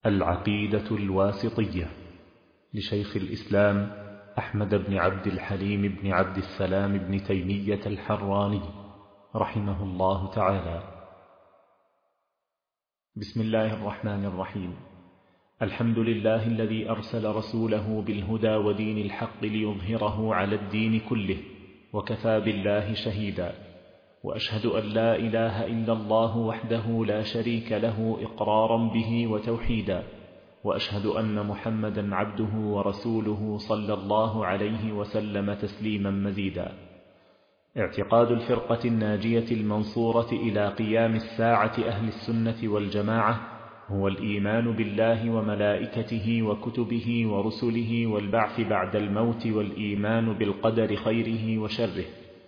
العقيدة الواسطية لشيخ الإسلام أحمد بن عبد الحليم بن عبد السلام بن تيمية الحراني رحمه الله تعالى. بسم الله الرحمن الرحيم. الحمد لله الذي أرسل رسوله بالهدى ودين الحق ليظهره على الدين كله، وكفى بالله شهيدا. وأشهد أن لا إله إلا الله وحده لا شريك له إقرارا به وتوحيدا، وأشهد أن محمدا عبده ورسوله صلى الله عليه وسلم تسليما مزيدا. اعتقاد الفرقة الناجية المنصورة إلى قيام الساعة أهل السنة والجماعة هو الإيمان بالله وملائكته وكتبه ورسله والبعث بعد الموت، والإيمان بالقدر خيره وشره.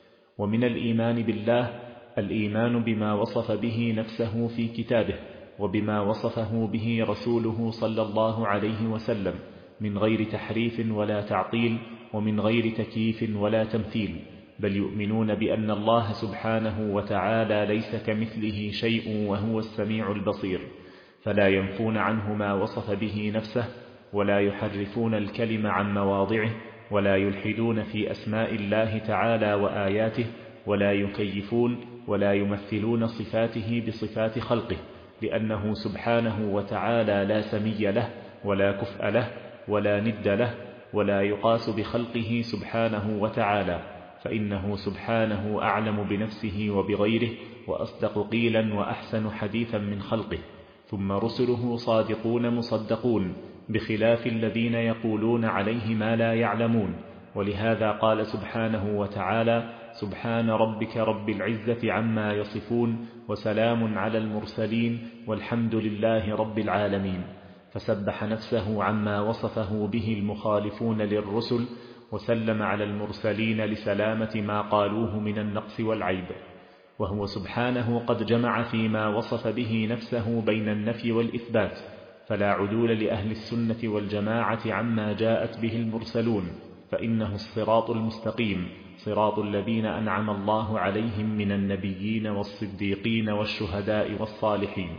ومن الإيمان بالله الإيمان بما وصف به نفسه في كتابه، وبما وصفه به رسوله صلى الله عليه وسلم، من غير تحريف ولا تعطيل، ومن غير تكييف ولا تمثيل، بل يؤمنون بأن الله سبحانه وتعالى ليس كمثله شيء وهو السميع البصير، فلا ينفون عنه ما وصف به نفسه، ولا يحرفون الكلم عن مواضعه، ولا يلحدون في أسماء الله تعالى وآياته، ولا يكيفون ولا يمثلون صفاته بصفات خلقه، لأنه سبحانه وتعالى لا سمي له ولا كفء له ولا ند له، ولا يقاس بخلقه سبحانه وتعالى، فإنه سبحانه أعلم بنفسه وبغيره، وأصدق قيلا وأحسن حديثا من خلقه. ثم رسله صادقون مصدقون، بخلاف الذين يقولون عليه ما لا يعلمون. ولهذا قال سبحانه وتعالى: سبحان ربك رب العزة عما يصفون، وسلام على المرسلين، والحمد لله رب العالمين. فسبح نفسه عما وصفه به المخالفون للرسل، وسلم على المرسلين لسلامة ما قالوه من النقص والعيب. وهو سبحانه قد جمع فيما وصف به نفسه بين النفي والإثبات، فلا عدول لأهل السنة والجماعة عما جاءت به المرسلون، فإنه الصراط المستقيم، صراط الذين أنعم الله عليهم من النبيين والصديقين والشهداء والصالحين.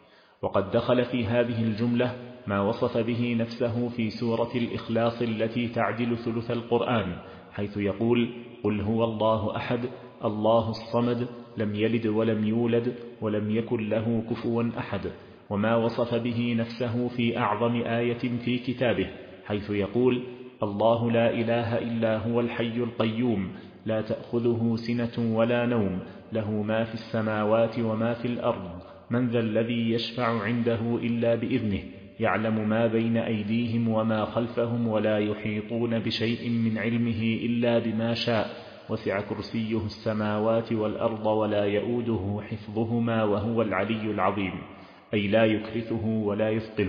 وقد دخل في هذه الجملة ما وصف به نفسه في سورة الإخلاص التي تعدل ثلث القرآن، حيث يقول: قل هو الله أحد الله الصمد لم يلد ولم يولد ولم يكن له كفوا أحد. وما وصف به نفسه في أعظم آية في كتابه، حيث يقول: الله لا إله إلا هو الحي القيوم لا تأخذه سنة ولا نوم له ما في السماوات وما في الأرض من ذا الذي يشفع عنده إلا بإذنه يعلم ما بين أيديهم وما خلفهم ولا يحيطون بشيء من علمه إلا بما شاء وسع كرسيه السماوات والأرض ولا يؤوده حفظهما وهو العلي العظيم، أي لا يكرثه ولا يثقله.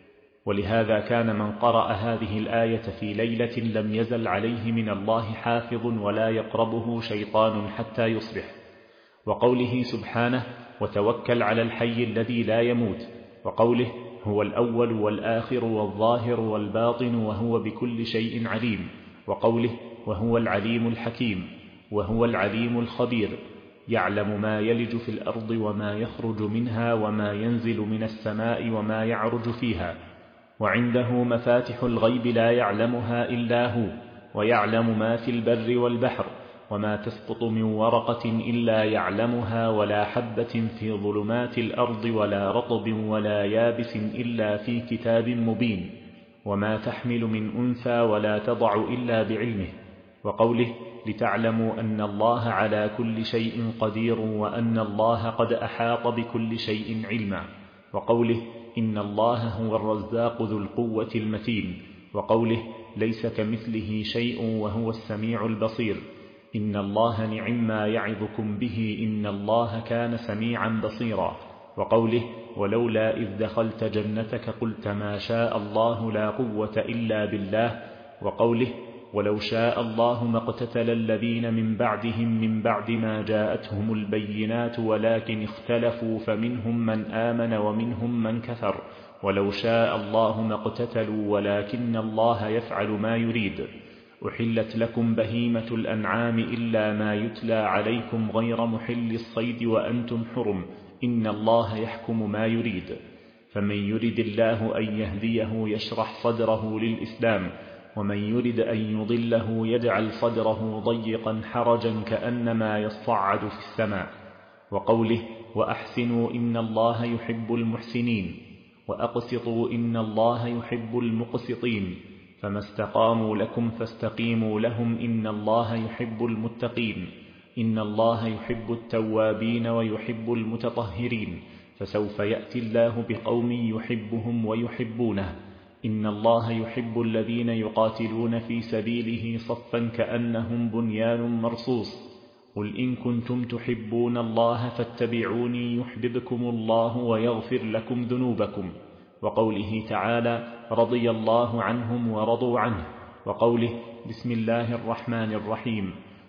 ولهذا كان من قرأ هذه الآية في ليلة لم يزل عليه من الله حافظ ولا يقربه شيطان حتى يصبح. وقوله سبحانه: وتوكل على الحي الذي لا يموت، وقوله: هو الأول والآخر والظاهر والباطن وهو بكل شيء عليم، وقوله: وهو العليم الحكيم، وهو العليم الخبير، يعلم ما يلج في الأرض وما يخرج منها وما ينزل من السماء وما يعرج فيها، وعنده مفاتح الغيب لا يعلمها إلا هو، ويعلم ما في البر والبحر، وما تسقط من ورقة إلا يعلمها، ولا حبة في ظلمات الأرض ولا رطب ولا يابس إلا في كتاب مبين، وما تحمل من أنثى ولا تضع إلا بعلمه. وقوله: لتعلموا أن الله على كل شيء قدير وأن الله قد أحاط بكل شيء علما. وقوله: إن الله هو الرزاق ذو القوة المتين. وقوله: ليس كمثله شيء وهو السميع البصير. إن الله نعم ما يعظكم به إن الله كان سميعا بصيرا. وقوله: ولولا إذ دخلت جنتك قلت ما شاء الله لا قوة إلا بالله. وقوله: ولو شاء الله ما اقتتل الذين من بعدهم من بعد ما جاءتهم البينات ولكن اختلفوا فمنهم من آمن ومنهم من كفر ولو شاء الله ما اقتتلوا ولكن الله يفعل ما يريد. أحلت لكم بهيمة الأنعام إلا ما يتلى عليكم غير محل الصيد وأنتم حرم إن الله يحكم ما يريد. فمن يرد الله أن يهديه يشرح صدره للإسلام، ومن يرد أن يضله يجعل صدره ضيقا حرجا كأنما يصعد في السماء. وقوله وأحسنوا إن الله يحب المحسنين، وأقسطوا إن الله يحب المقسطين، فما استقاموا لكم فاستقيموا لهم إن الله يحب المتقين، إن الله يحب التوابين ويحب المتطهرين، فسوف يأتي الله بقوم يحبهم ويحبونه، إن الله يحب الذين يقاتلون في سبيله صفا كأنهم بنيان مرصوص. قل إن كنتم تحبون الله فاتبعوني يحببكم الله ويغفر لكم ذنوبكم. وقوله تعالى رضي الله عنهم ورضوا عنه. وقوله بسم الله الرحمن الرحيم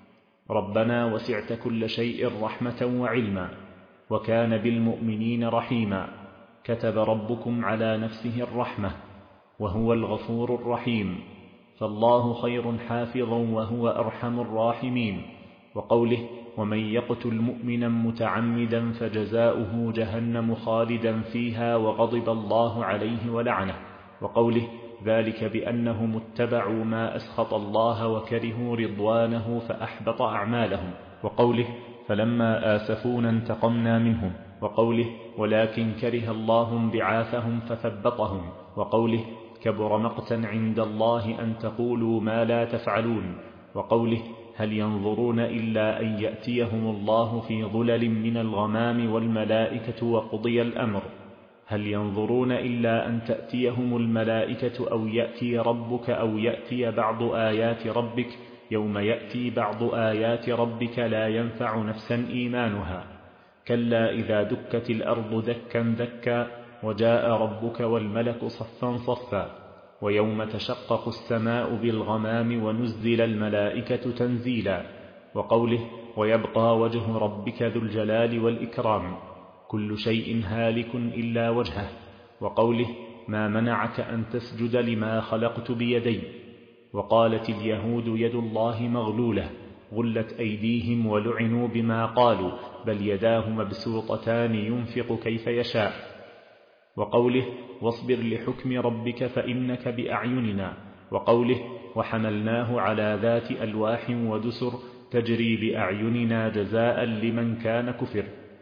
ربنا وسعت كل شيء رحمة وعلما وكان بالمؤمنين رحيما، كتب ربكم على نفسه الرحمة وهو الغفور الرحيم، فالله خير حافظا وهو أرحم الراحمين. وقوله ومن يقتل مؤمنا متعمدا فجزاؤه جهنم خالدا فيها وغضب الله عليه ولعنه. وقوله ذلك بأنهم اتبعوا ما أسخط الله وكرهوا رضوانه فأحبط أعمالهم. وقوله فلما آسفونا انتقمنا منهم. وقوله ولكن كره الله انبعاثهم فثبطهم. وقوله كبر مقتا عند الله أن تقولوا ما لا تفعلون. وقوله هل ينظرون إلا أن يأتيهم الله في ظلل من الغمام والملائكة وقضي الأمر. هل ينظرون إلا أن تأتيهم الملائكة أو يأتي ربك أو يأتي بعض آيات ربك، يوم يأتي بعض آيات ربك لا ينفع نفسا إيمانها، كلا إذا دكت الأرض دكا دكا وجاء ربك والملك صفا صفا، ويوم تشقق السماء بالغمام ونزل الملائكة تنزيلا. وقوله ويبقى وجه ربك ذو الجلال والإكرام، كل شيء هالك إلا وجهه. وقوله ما منعك أن تسجد لما خلقت بيدي. وقالت اليهود يد الله مغلولة غلت أيديهم ولعنوا بما قالوا بل يداه مبسوطتان ينفق كيف يشاء. وقوله واصبر لحكم ربك فإنك بأعيننا. وقوله وحملناه على ذات ألواح ودسر تجري بأعيننا جزاء لمن كان كفر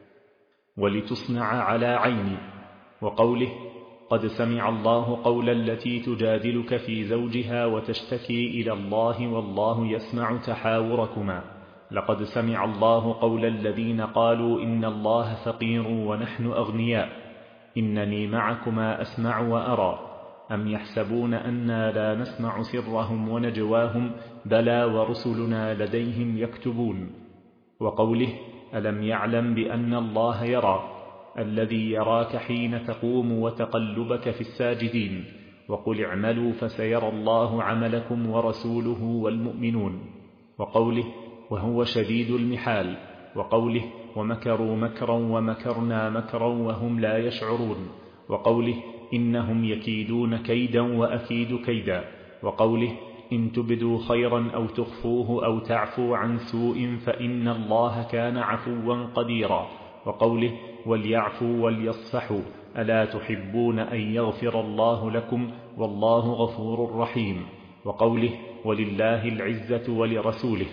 ولتصنع على عيني. وقوله قد سمع الله قول التي تجادلك في زوجها وتشتكي إلى الله والله يسمع تحاوركما، لقد سمع الله قول الذين قالوا إن الله فقير ونحن أغنياء، إنني معكما أسمع وأرى، أم يحسبون أنا لا نسمع سرهم ونجواهم بلى ورسلنا لديهم يكتبون. وقوله ألم يعلم بأن الله يرى، الذي يراك حين تقوم وتقلبك في الساجدين. وقل اعملوا فسيرى الله عملكم ورسوله والمؤمنون. وقوله وهو شديد المحال. وقوله ومكروا مكرا ومكرنا مكرا وهم لا يشعرون. وقوله إنهم يكيدون كيدا وأكيد كيدا. وقوله إن تبدوا خيرا أو تخفوه أو تعفو عن سوء فإن الله كان عفوا قديرا. وقوله وليعفوا وليصفحوا ألا تحبون أن يغفر الله لكم والله غفور رحيم. وقوله ولله العزة ولرسوله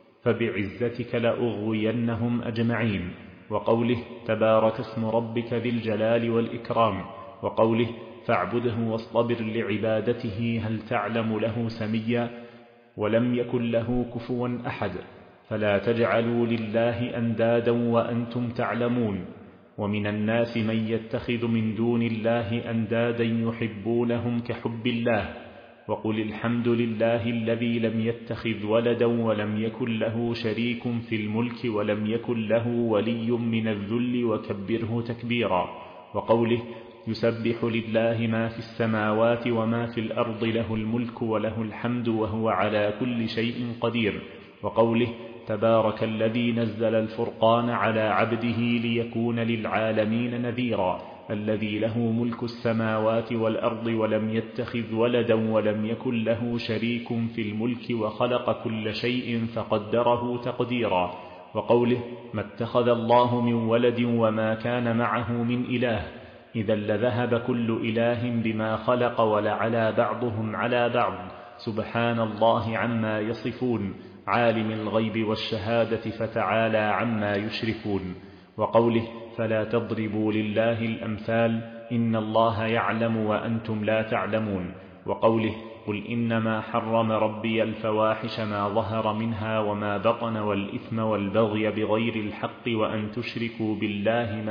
فبعزتك لأغوينهم أجمعين. وقوله تبارك اسم ربك ذي الجلال والإكرام. وقوله فاعبده واصطبر لعبادته هل تعلم له سميا ولم يكن له كفوا أحد، فلا تجعلوا لله أندادا وأنتم تعلمون. ومن الناس من يتخذ من دون الله أندادا يحبونهم كحب الله. وقل الحمد لله الذي لم يتخذ ولدا ولم يكن له شريك في الملك ولم يكن له ولي من الذل وكبره تكبيرا. وقوله يسبح لله ما في السماوات وما في الأرض له الملك وله الحمد وهو على كل شيء قدير. وقوله تبارك الذي نزل الفرقان على عبده ليكون للعالمين نذيرا، الذي له ملك السماوات والأرض ولم يتخذ ولدا ولم يكن له شريك في الملك وخلق كل شيء فقدره تقديرا. وقوله ما اتخذ الله من ولد وما كان معه من إله، إذا لذهب كل إله بما خلق ولعلى بعضهم على بعض، سبحان الله عما يصفون، عالم الغيب والشهادة فتعالى عما يشركون. وقوله فلا تضربوا لله الأمثال إن الله يعلم وأنتم لا تعلمون. وقوله قل إنما حرم ربي الفواحش ما ظهر منها وما بطن والإثم والبغي بغير الحق وأن تشركوا بالله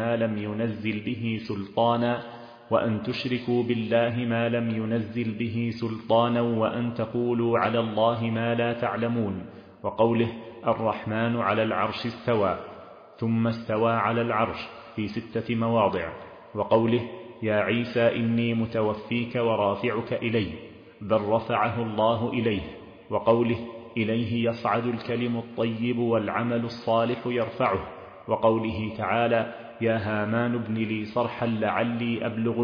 ما لم ينزل به سلطانا وأن تقولوا على الله ما لا تعلمون. وقوله الرحمن على العرش استوى، ثم استوى على العرش في 6 مواضع. وقوله يا عيسى إني متوفيك ورافعك إلي، بل رفعه الله إليه. وقوله إليه يصعد الكلم الطيب والعمل الصالح يرفعه. وقوله تعالى يا هامان ابن لي صرحا لعلي أبلغ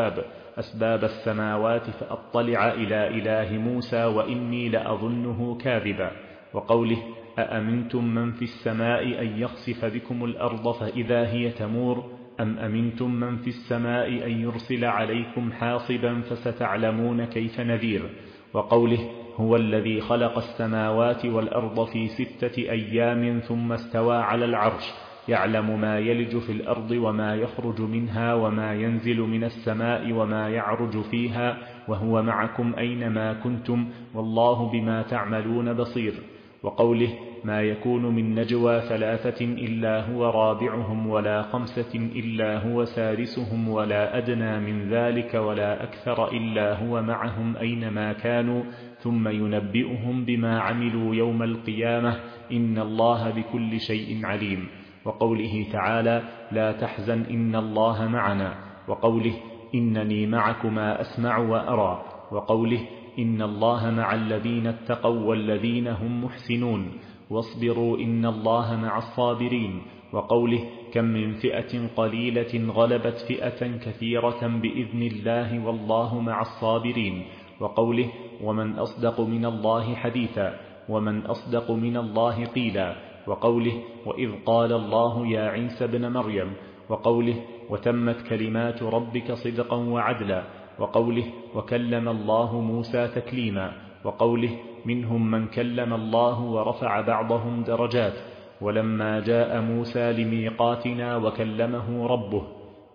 أسباب السماوات فأطلع إلى إله موسى وإني لأظنه كاذبا. وقوله أأمنتم من في السماء أن يخسف بكم الأرض فإذا هي تمور أم أمنتم من في السماء أن يرسل عليكم حاصبا فستعلمون كيف نذير. وقوله هو الذي خلق السماوات والأرض في 6 أيام ثم استوى على العرش، يعلم ما يلج في الأرض وما يخرج منها وما ينزل من السماء وما يعرج فيها وهو معكم أينما كنتم والله بما تعملون بصير. وقوله ما يكون من نجوى 3 إلا هو رابعهم ولا 5 إلا هو سادسهم ولا أدنى من ذلك ولا أكثر إلا هو معهم أينما كانوا ثم ينبئهم بما عملوا يوم القيامة إن الله بكل شيء عليم. وقوله تعالى لا تحزن إن الله معنا. وقوله إنني معكما أسمع وأرى. وقوله إن الله مع الذين اتقوا والذين هم محسنون واصبروا إن الله مع الصابرين. وقوله كم من فئة قليلة غلبت فئة كثيرة بإذن الله والله مع الصابرين. وقوله ومن أصدق من الله حديثا ومن أصدق من الله قيلا. وقوله وإذ قال الله يا عيسى ابن مريم. وقوله وتمت كلمات ربك صدقا وعدلا. وقوله وكلم الله موسى تكليما. وقوله منهم من كلم الله ورفع بعضهم درجات. ولما جاء موسى لميقاتنا وكلمه ربه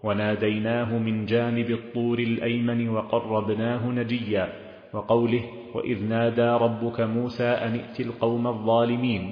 وناديناه من جانب الطور الأيمن وقربناه نجيا. وقوله وإذ نادى ربك موسى أن ائت القوم الظالمين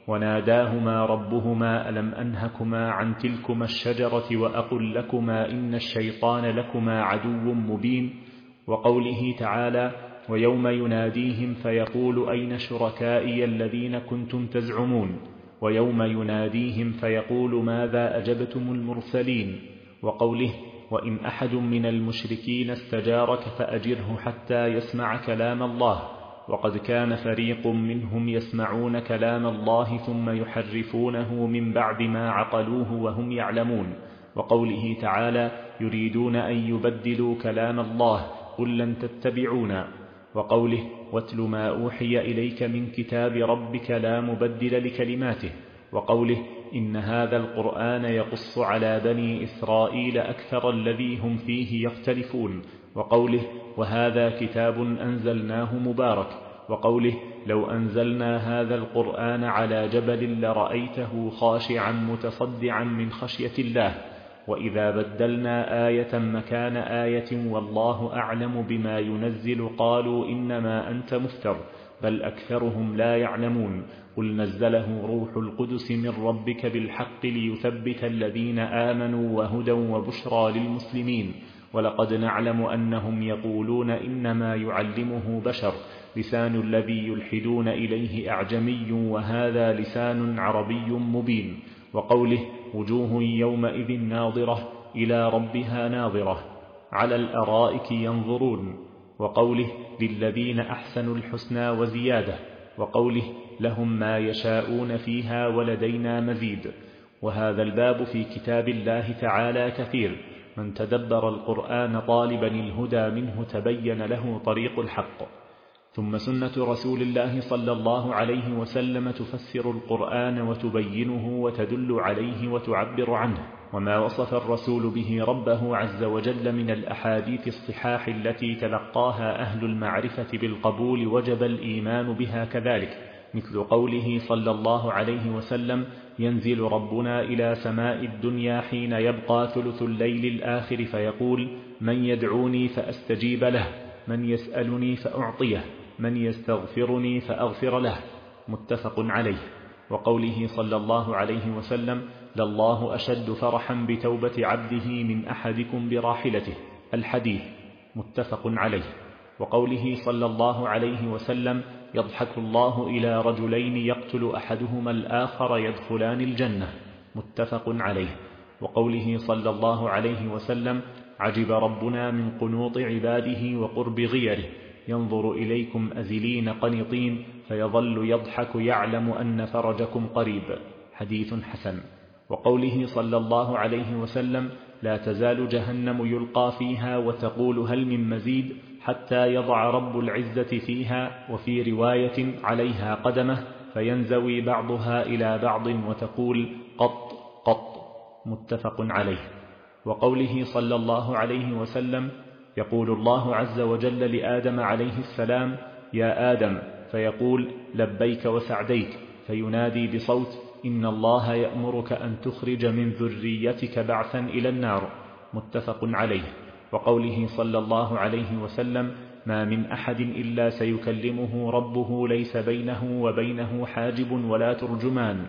وناداهما ربهما ألم أنهكما عن تلكما الشجرة وأقل لكما إن الشيطان لكما عدو مبين. وقوله تعالى ويوم يناديهم فيقول أين شركائي الذين كنتم تزعمون ويوم يناديهم فيقول ماذا أجبتم المرسلين. وقوله وإن أحد من المشركين استجارك فأجره حتى يسمع كلام الله. وقد كان فريق منهم يسمعون كلام الله ثم يحرفونه من بعد ما عقلوه وهم يعلمون. وقوله تعالى يريدون أن يبدلوا كلام الله قل لن تتبعونا. وقوله واتل ما أوحي إليك من كتاب ربك لا مبدل لكلماته. وقوله إن هذا القرآن يقص على بني إسرائيل أكثر الذي هم فيه يختلفون. وقوله وهذا كتاب أنزلناه مبارك. وقوله لو أنزلنا هذا القرآن على جبل لرأيته خاشعا متصدعا من خشية الله. وإذا بدلنا آية مكان آية والله أعلم بما ينزل قالوا إنما أنت مفتر بل أكثرهم لا يعلمون. قل نزله روح القدس من ربك بالحق ليثبت الذين آمنوا وهدى وبشرى للمسلمين. ولقد نعلم أنهم يقولون إنما يعلمه بشر لسان الذي يلحدون إليه أعجمي وهذا لسان عربي مبين. وقوله وجوه يومئذ ناظرة إلى ربها ناظرة على الأرائك ينظرون. وقوله للذين أحسنوا الحسنى وزيادة. وقوله لهم ما يشاءون فيها ولدينا مزيد. وهذا الباب في كتاب الله تعالى كثير، من تدبر القرآن طالبا الهدى منه تبين له طريق الحق. ثم سنة رسول الله صلى الله عليه وسلم تفسر القرآن وتبينه وتدل عليه وتعبر عنه. وما وصف الرسول به ربه عز وجل من الأحاديث الصحاح التي تلقاها أهل المعرفة بالقبول وجب الإيمان بها كذلك، مثل قوله صلى الله عليه وسلم: ينزل ربنا إلى سماء الدنيا حين يبقى ثلث الليل الآخر فيقول: من يدعوني فأستجيب له، من يسألني فأعطيه، من يستغفرني فأغفر له، متفق عليه. وقوله صلى الله عليه وسلم: لله أشد فرحا بتوبة عبده من أحدكم براحلته، الحديث، متفق عليه. وقوله صلى الله عليه وسلم: يضحك الله إلى رجلين يقتل أحدهما الآخر يدخلان الجنة، متفق عليه. وقوله صلى الله عليه وسلم: عجب ربنا من قنوط عباده وقرب غيره، ينظر إليكم أذلين قنطين فيظل يضحك يعلم أن فرجكم قريب، حديث حسن. وقوله صلى الله عليه وسلم: لا تزال جهنم يلقى فيها وتقول هل من مزيد حتى يضع رب العزة فيها، وفي رواية عليها قدمه، فينزوي بعضها إلى بعض وتقول قط قط، متفق عليه. وقوله صلى الله عليه وسلم: يقول الله عز وجل لآدم عليه السلام: يا آدم، فيقول لبيك وسعديك، فينادي بصوت: إن الله يأمرك أن تخرج من ذريتك بعثا إلى النار، متفق عليه. وقوله صلى الله عليه وسلم: ما من أحد إلا سيكلمه ربه ليس بينه وبينه حاجب ولا ترجمان.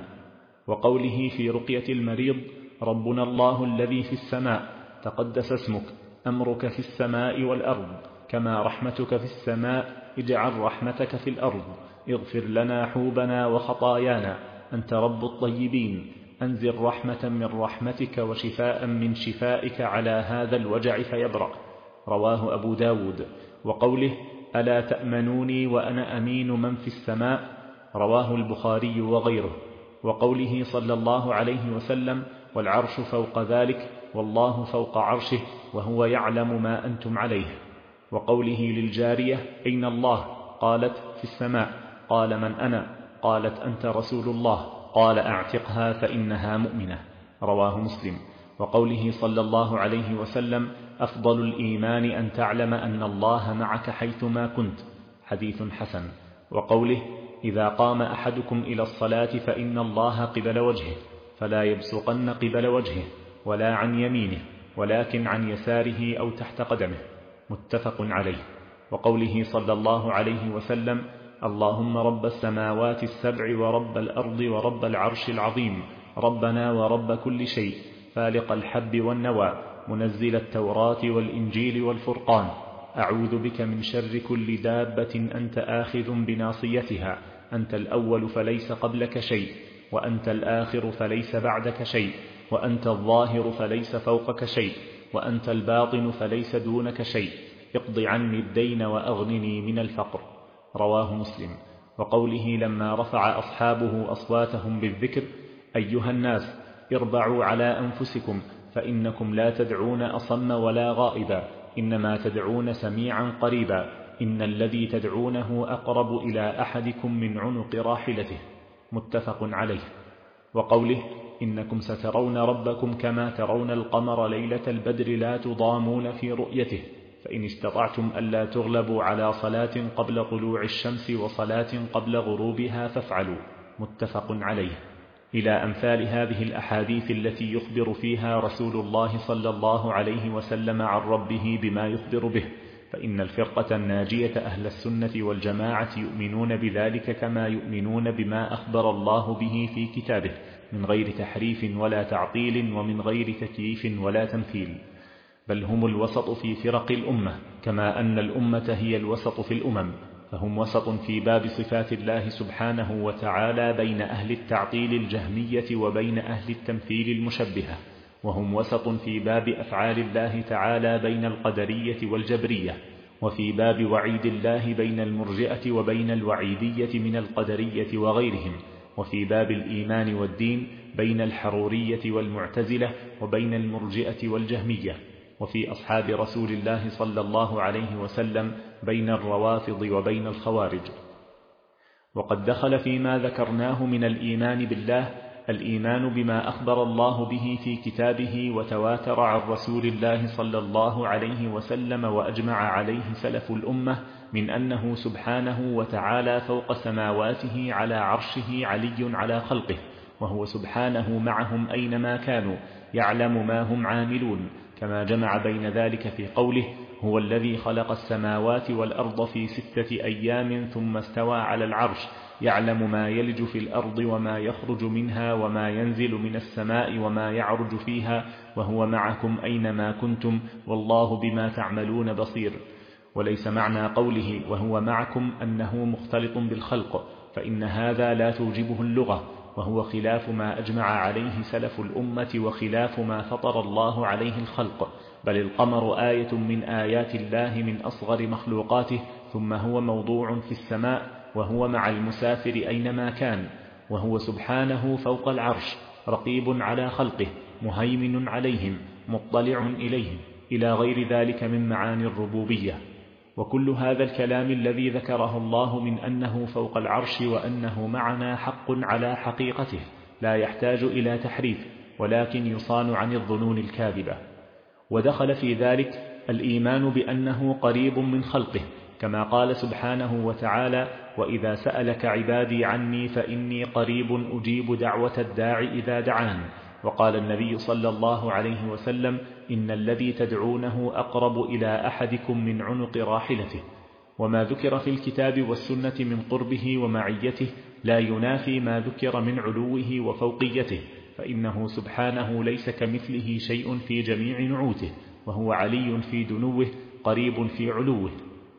وقوله في رقية المريض: ربنا الله الذي في السماء، تقدس اسمك، أمرك في السماء والأرض، كما رحمتك في السماء، اجعل رحمتك في الأرض، اغفر لنا حوبنا وخطايانا، أنت رب الطيبين، أنزل رحمة من رحمتك وشفاء من شفائك على هذا الوجع فيبرأ، رواه أبو داود. وقوله: ألا تأمنوني وأنا أمين من في السماء، رواه البخاري وغيره. وقوله صلى الله عليه وسلم: والعرش فوق ذلك، والله فوق عرشه، وهو يعلم ما أنتم عليه. وقوله للجارية: أين الله؟ قالت: في السماء. قال: من أنا؟ قالت: أنت رسول الله. قال: أعتقها فإنها مؤمنة، رواه مسلم. وقوله صلى الله عليه وسلم: أفضل الإيمان أن تعلم أن الله معك حيثما كنت، حديث حسن. وقوله: إذا قام أحدكم إلى الصلاة فإن الله قبل وجهه، فلا يبصقن قبل وجهه ولا عن يمينه، ولكن عن يساره أو تحت قدمه، متفق عليه. وقوله صلى الله عليه وسلم: اللهم رب السماوات السبع ورب الأرض ورب العرش العظيم، ربنا ورب كل شيء، فالق الحب والنوى، منزل التوراة والإنجيل والفرقان، أعوذ بك من شر كل دابة أنت آخذ بناصيتها، أنت الأول فليس قبلك شيء، وأنت الآخر فليس بعدك شيء، وأنت الظاهر فليس فوقك شيء، وأنت الباطن فليس دونك شيء، اقض عني الدين وأغنني من الفقر، رواه مسلم. وقوله لما رفع أصحابه أصواتهم بالذكر: أيها الناس، اربعوا على أنفسكم، فإنكم لا تدعون أصم ولا غائبا، إنما تدعون سميعا قريبا، إن الذي تدعونه أقرب إلى أحدكم من عنق راحلته، متفق عليه. وقوله: إنكم سترون ربكم كما ترون القمر ليلة البدر لا تضامون في رؤيته، فإن استطعتم ألا تغلبوا على صلاة قبل طلوع الشمس وصلاة قبل غروبها فافعلوا، متفق عليه. إلى أمثال هذه الأحاديث التي يخبر فيها رسول الله صلى الله عليه وسلم عن ربه بما يخبر به، فإن الفرقة الناجية أهل السنة والجماعة يؤمنون بذلك كما يؤمنون بما أخبر الله به في كتابه، من غير تحريف ولا تعطيل، ومن غير تكييف ولا تمثيل، بل هم الوسط في فرق الأمة، كما أن الأمة هي الوسط في الأمم، فهم وسط في باب صفات الله سبحانه وتعالى بين أهل التعطيل الجهمية وبين أهل التمثيل المشبهة، وهم وسط في باب أفعال الله تعالى بين القدرية والجبرية، وفي باب وعيد الله بين المرجئة وبين الوعيدية من القدرية وغيرهم، وفي باب الإيمان والدين بين الحرورية والمعتزلة وبين المرجئة والجهمية، وفي أصحاب رسول الله صلى الله عليه وسلم بين الروافض وبين الخوارج. وقد دخل فيما ذكرناه من الإيمان بالله الإيمان بما أخبر الله به في كتابه وتواتر عن رسول الله صلى الله عليه وسلم وأجمع عليه سلف الأمة من أنه سبحانه وتعالى فوق سماواته على عرشه علي على خلقه، وهو سبحانه معهم أينما كانوا يعلم ما هم عاملون، كما جمع بين ذلك في قوله: هو الذي خلق السماوات والأرض في 6 أيام ثم استوى على العرش يعلم ما يلج في الأرض وما يخرج منها وما ينزل من السماء وما يعرج فيها وهو معكم أينما كنتم والله بما تعملون بصير. وليس معنى قوله وهو معكم أنه مختلط بالخلق، فإن هذا لا توجبه اللغة، وهو خلاف ما أجمع عليه سلف الأمة وخلاف ما فطر الله عليه الخلق، بل القمر آية من آيات الله من أصغر مخلوقاته، ثم هو موضوع في السماء وهو مع المسافر أينما كان، وهو سبحانه فوق العرش رقيب على خلقه مهيمن عليهم مطلع إليهم، إلى غير ذلك من معاني الربوبية. وكل هذا الكلام الذي ذكره الله من أنه فوق العرش وأنه معنا حق على حقيقته، لا يحتاج إلى تحريف، ولكن يصان عن الظنون الكاذبة. ودخل في ذلك الإيمان بأنه قريب من خلقه، كما قال سبحانه وتعالى: وإذا سألك عبادي عني فإني قريب أجيب دعوة الداع إذا دعان. وقال النبي صلى الله عليه وسلم: إن الذي تدعونه أقرب إلى أحدكم من عنق راحلته. وما ذكر في الكتاب والسنة من قربه ومعيته لا ينافي ما ذكر من علوه وفوقيته، فإنه سبحانه ليس كمثله شيء في جميع نعوته، وهو علي في دنوه قريب في علوه.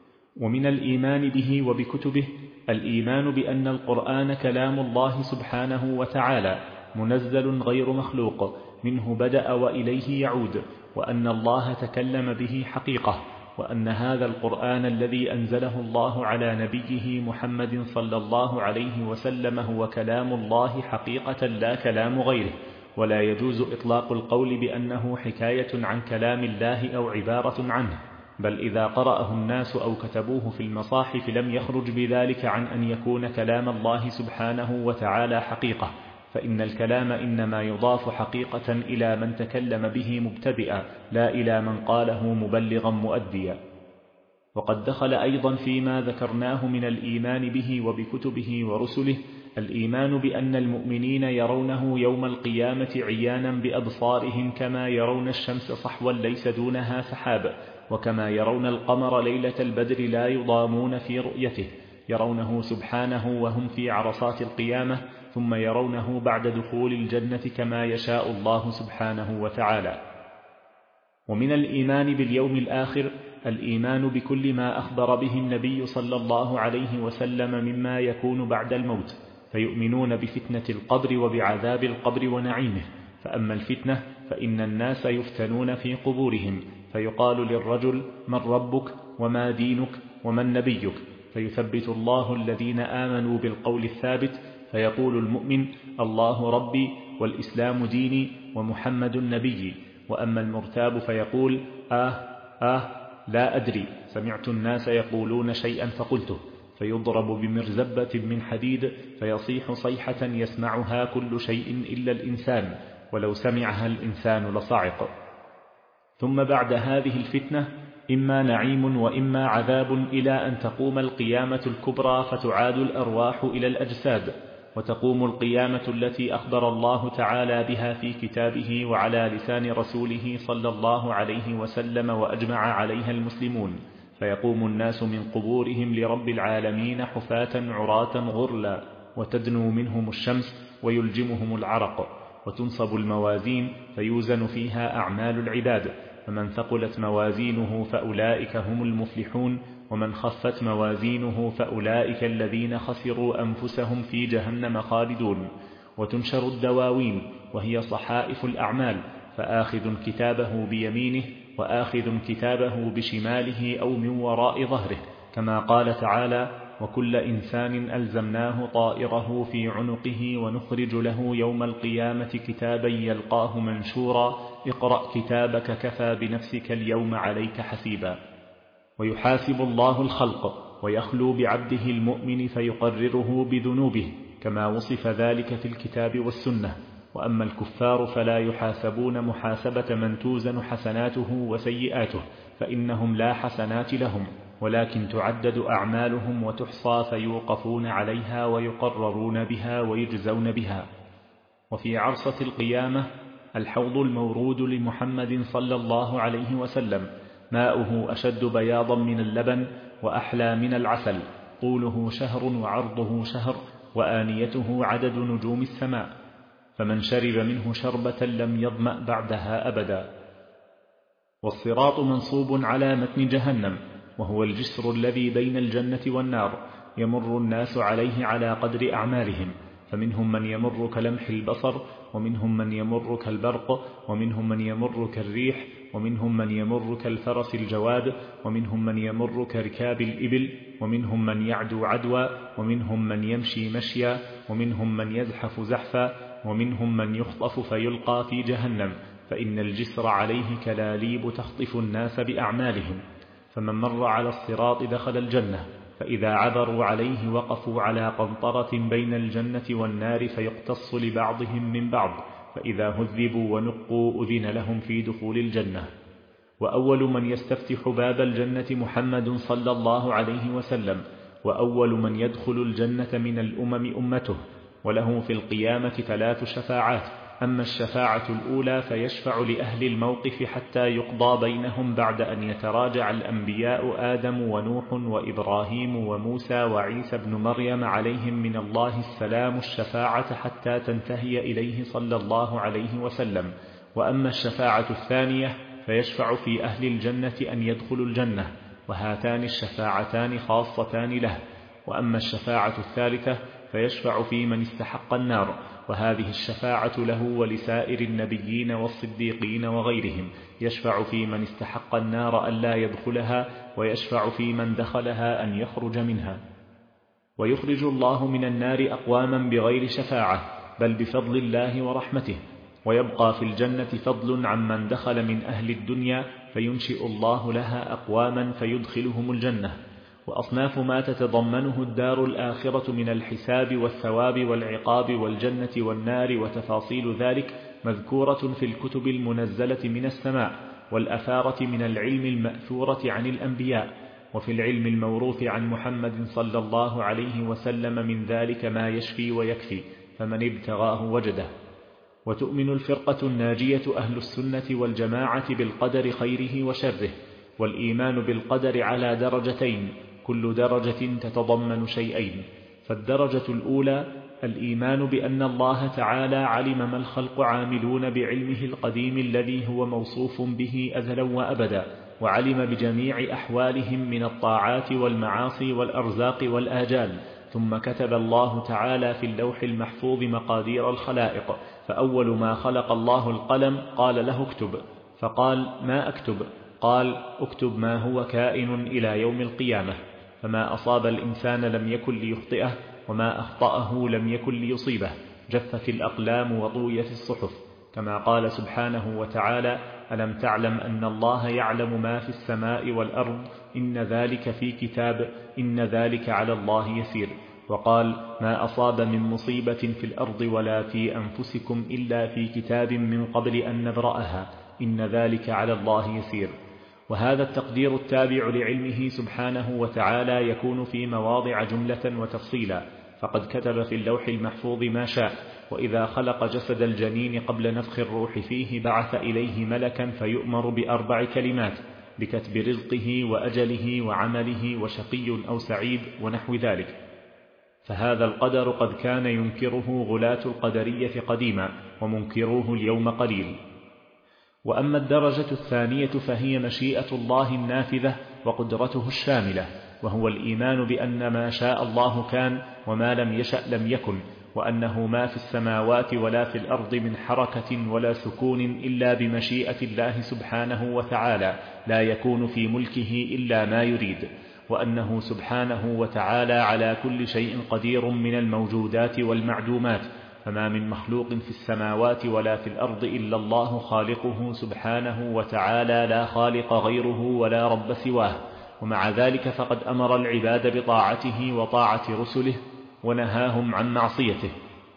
ومن الإيمان به وبكتبه الإيمان بأن القرآن كلام الله سبحانه وتعالى منزل غير مخلوق، منه بدأ وإليه يعود، وأن الله تكلم به حقيقة، وأن هذا القرآن الذي أنزله الله على نبيه محمد صلى الله عليه وسلم هو كلام الله حقيقة لا كلام غيره، ولا يجوز إطلاق القول بأنه حكاية عن كلام الله أو عبارة عنه، بل إذا قرأه الناس أو كتبوه في المصاحف لم يخرج بذلك عن أن يكون كلام الله سبحانه وتعالى حقيقة، فإن الكلام إنما يضاف حقيقة إلى من تكلم به مبتدئا، لا إلى من قاله مبلغا مؤديا. وقد دخل أيضا فيما ذكرناه من الإيمان به وبكتبه ورسله الإيمان بأن المؤمنين يرونه يوم القيامة عيانا بأبصارهم، كما يرون الشمس صحوا ليس دونها سحاب، وكما يرون القمر ليلة البدر لا يضامون في رؤيته، يرونه سبحانه وهم في عرصات القيامة، ثم يرونه بعد دخول الجنة كما يشاء الله سبحانه وتعالى. ومن الإيمان باليوم الآخر الإيمان بكل ما أخبر به النبي صلى الله عليه وسلم مما يكون بعد الموت، فيؤمنون بفتنة القبر وبعذاب القبر ونعيمه. فأما الفتنة فإن الناس يفتنون في قبورهم، فيقال للرجل: من ربك وما دينك ومن نبيك؟ فيثبت الله الذين آمنوا بالقول الثابت، فيقول المؤمن: الله ربي والإسلام ديني ومحمد نبيي. وأما المرتاب فيقول: لا أدري، سمعت الناس يقولون شيئا فقلته، فيضرب بمرزبة من حديد فيصيح صيحة يسمعها كل شيء إلا الإنسان، ولو سمعها الإنسان لصعق. ثم بعد هذه الفتنة إما نعيم وإما عذاب، إلى أن تقوم القيامة الكبرى فتعاد الأرواح إلى الأجساد، وتقوم القيامة التي أخبر الله تعالى بها في كتابه وعلى لسان رسوله صلى الله عليه وسلم وأجمع عليها المسلمون، فيقوم الناس من قبورهم لرب العالمين حفاة عراة غرلا، وتدنو منهم الشمس ويلجمهم العرق، وتنصب الموازين فيوزن فيها أعمال العباد، فمن ثقلت موازينه فأولئك هم المفلحون، ومن خفت موازينه فأولئك الذين خسروا أنفسهم في جهنم خالدون. وتنشر الدواوين وهي صحائف الأعمال، فآخذ كتابه بيمينه وآخذ كتابه بشماله أو من وراء ظهره، كما قال تعالى: وكل إنسان ألزمناه طائره في عنقه ونخرج له يوم القيامة كتابا يلقاه منشورا اقرأ كتابك كفى بنفسك اليوم عليك حسيبا. ويحاسب الله الخلق ويخلو بعبده المؤمن فيقرره بذنوبه، كما وصف ذلك في الكتاب والسنة. وأما الكفار فلا يحاسبون محاسبة من توزن حسناته وسيئاته، فإنهم لا حسنات لهم، ولكن تعدد أعمالهم وتحصى فيوقفون عليها ويقررون بها ويجزون بها. وفي عرصة القيامة الحوض المورود لمحمد صلى الله عليه وسلم، ماؤه أشد بياضا من اللبن وأحلى من العسل، طوله شهر وعرضه شهر، وآنيته عدد نجوم السماء، فمن شرب منه شربة لم يظمأ بعدها أبدا. والصراط منصوب على متن جهنم، وهو الجسر الذي بين الجنة والنار، يمر الناس عليه على قدر أعمالهم، فمنهم من يمر كلمح البصر، ومنهم من يمر كالبرق، ومنهم من يمر كالريح، ومنهم من يمر كالفرس الجواد، ومنهم من يمر كركاب الإبل، ومنهم من يعدو عدوا، ومنهم من يمشي مشيا، ومنهم من يزحف زحفا، ومنهم من يخطف فيلقى في جهنم، فإن الجسر عليه كلاليب تخطف الناس بأعمالهم. فمن مر على الصراط دخل الجنة، فإذا عبروا عليه وقفوا على قنطرة بين الجنة والنار فيقتص لبعضهم من بعض، فإذا هذبوا ونقوا أذن لهم في دخول الجنة. وأول من يستفتح باب الجنة محمد صلى الله عليه وسلم، وأول من يدخل الجنة من الأمم أمته، وله في القيامة 3 شفاعات. أما الشفاعة الأولى فيشفع لأهل الموقف حتى يقضى بينهم بعد أن يتراجع الأنبياء آدم ونوح وإبراهيم وموسى وعيسى بن مريم عليهم من الله السلام الشفاعة حتى تنتهي إليه صلى الله عليه وسلم. وأما الشفاعة الثانية فيشفع في أهل الجنة أن يدخلوا الجنة، وهاتان الشفاعتان خاصتان له. وأما الشفاعة الثالثة فيشفع في من استحق النار، وهذه الشفاعة له ولسائر النبيين والصديقين وغيرهم، يشفع في من استحق النار ألا يدخلها، ويشفع في من دخلها أن يخرج منها. ويخرج الله من النار أقواما بغير شفاعة، بل بفضل الله ورحمته، ويبقى في الجنة فضل عمن دخل من أهل الدنيا، فينشئ الله لها أقواما فيدخلهم الجنة. وأصناف ما تتضمنه الدار الآخرة من الحساب والثواب والعقاب والجنة والنار وتفاصيل ذلك مذكورة في الكتب المنزلة من السماء، والأثارة من العلم المأثورة عن الأنبياء، وفي العلم الموروث عن محمد صلى الله عليه وسلم من ذلك ما يشفي ويكفي، فمن ابتغاه وجده. وتؤمن الفرقة الناجية أهل السنة والجماعة بالقدر خيره وشره. والإيمان بالقدر على درجتين، كل درجة تتضمن شيئين. فالدرجة الأولى الإيمان بأن الله تعالى علم ما الخلق عاملون بعلمه القديم الذي هو موصوف به أزلا وأبدا، وعلم بجميع أحوالهم من الطاعات والمعاصي والأرزاق والآجال. ثم كتب الله تعالى في اللوح المحفوظ مقادير الخلائق، فأول ما خلق الله القلم قال له اكتب، فقال ما أكتب؟ قال اكتب ما هو كائن إلى يوم القيامة. فما أصاب الإنسان لم يكن ليخطئه، وما أخطأه لم يكن ليصيبه. جفت الأقلام وطويت الصحف، كما قال سبحانه وتعالى: ألم تعلم أن الله يعلم ما في السماء والأرض، إن ذلك في كتاب، إن ذلك على الله يسير. وقال: ما أصاب من مصيبة في الأرض ولا في أنفسكم إلا في كتاب من قبل أن نبرأها، إن ذلك على الله يسير. وهذا التقدير التابع لعلمه سبحانه وتعالى يكون في مواضع جملة وتفصيلا، فقد كتب في اللوح المحفوظ ما شاء. وإذا خلق جسد الجنين قبل نفخ الروح فيه بعث إليه ملكا فيؤمر ب4 كلمات بكتب رزقه وأجله وعمله وشقي أو سعيد ونحو ذلك. فهذا القدر قد كان ينكره غلاة القدرية قديما، ومنكروه اليوم قليل. وأما الدرجة الثانية فهي مشيئة الله النافذة وقدرته الشاملة، وهو الإيمان بأن ما شاء الله كان، وما لم يشأ لم يكن، وأنه ما في السماوات ولا في الأرض من حركة ولا سكون إلا بمشيئة الله سبحانه وتعالى، لا يكون في ملكه إلا ما يريد، وأنه سبحانه وتعالى على كل شيء قدير من الموجودات والمعدومات. فما من مخلوق في السماوات ولا في الأرض إلا الله خالقه سبحانه وتعالى، لا خالق غيره ولا رب سواه. ومع ذلك فقد أمر العباد بطاعته وطاعة رسله، ونهاهم عن معصيته،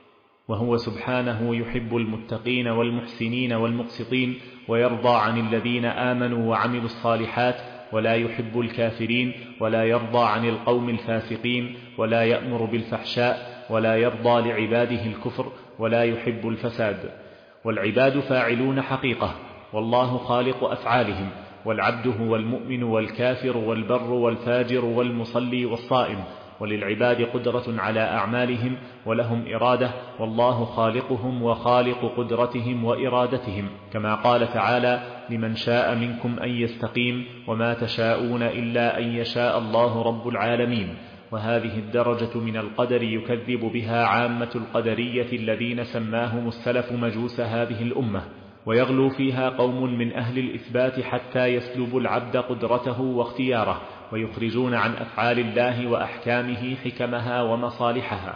وهو سبحانه يحب المتقين والمحسنين والمقسطين، ويرضى عن الذين آمنوا وعملوا الصالحات، ولا يحب الكافرين، ولا يرضى عن القوم الفاسقين، ولا يأمر بالفحشاء، ولا يرضى لعباده الكفر، ولا يحب الفساد. والعباد فاعلون حقيقة، والله خالق أفعالهم، والعبد هو المؤمن والكافر والبر والفاجر والمصلي والصائم، وللعباد قدرة على أعمالهم ولهم إرادة، والله خالقهم وخالق قدرتهم وإرادتهم، كما قال تعالى: لمن شاء منكم أن يستقيم وما تشاءون إلا أن يشاء الله رب العالمين. وهذه الدرجة من القدر يكذب بها عامة القدرية الذين سماهم السلف مجوس هذه الأمة، ويغلو فيها قوم من أهل الإثبات حتى يسلب العبد قدرته واختياره، ويخرجون عن أفعال الله وأحكامه حكمها ومصالحها.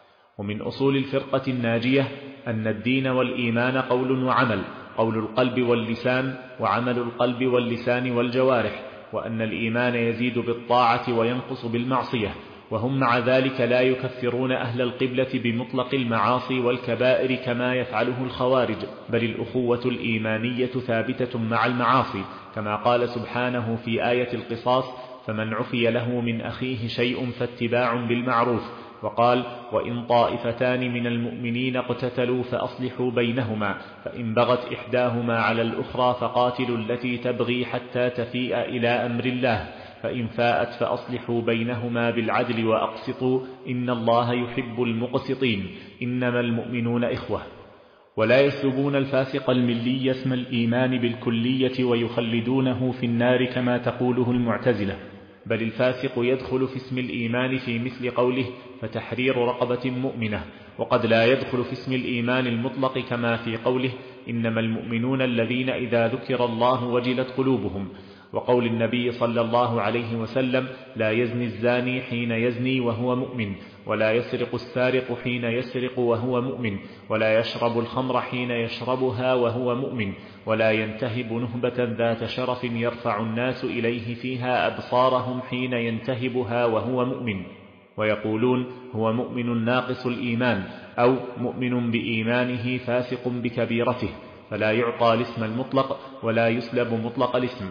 ومن أصول الفرقة الناجية أن الدين والإيمان قول وعمل، قول القلب واللسان، وعمل القلب واللسان والجوارح، وأن الإيمان يزيد بالطاعة وينقص بالمعصية، وهم مع ذلك لا يكفرون أهل القبلة بمطلق المعاصي والكبائر كما يفعله الخوارج، بل الأخوة الإيمانية ثابتة مع المعاصي، كما قال سبحانه في آية القصاص: فمن عفي له من أخيه شيء فاتباع بالمعروف. وقال: وإن طائفتان من المؤمنين اقتتلوا فأصلحوا بينهما، فإن بغت إحداهما على الأخرى فقاتلوا التي تبغي حتى تفيء إلى أمر الله، فإن فاءت فأصلحوا بينهما بالعدل وأقسطوا إن الله يحب المقسطين، إنما المؤمنون إخوة. ولا يسلبون الفاسق الملي اسم الإيمان بالكلية ويخلدونه في النار كما تقوله المعتزلة، بل الفاسق يدخل في اسم الإيمان في مثل قوله: فتحرير رقبة مؤمنة، وقد لا يدخل في اسم الإيمان المطلق كما في قوله: إنما المؤمنون الذين إذا ذكر الله وجلت قلوبهم، وقول النبي صلى الله عليه وسلم: لا يزني الزاني حين يزني وهو مؤمن، ولا يسرق السارق حين يسرق وهو مؤمن، ولا يشرب الخمر حين يشربها وهو مؤمن، ولا ينتهب نهبة ذات شرف يرفع الناس إليه فيها أبصارهم حين ينتهبها وهو مؤمن. ويقولون: هو مؤمن ناقص الإيمان، أو مؤمن بإيمانه فاسق بكبيرته، فلا يعطى الاسم المطلق ولا يسلب مطلق الاسم.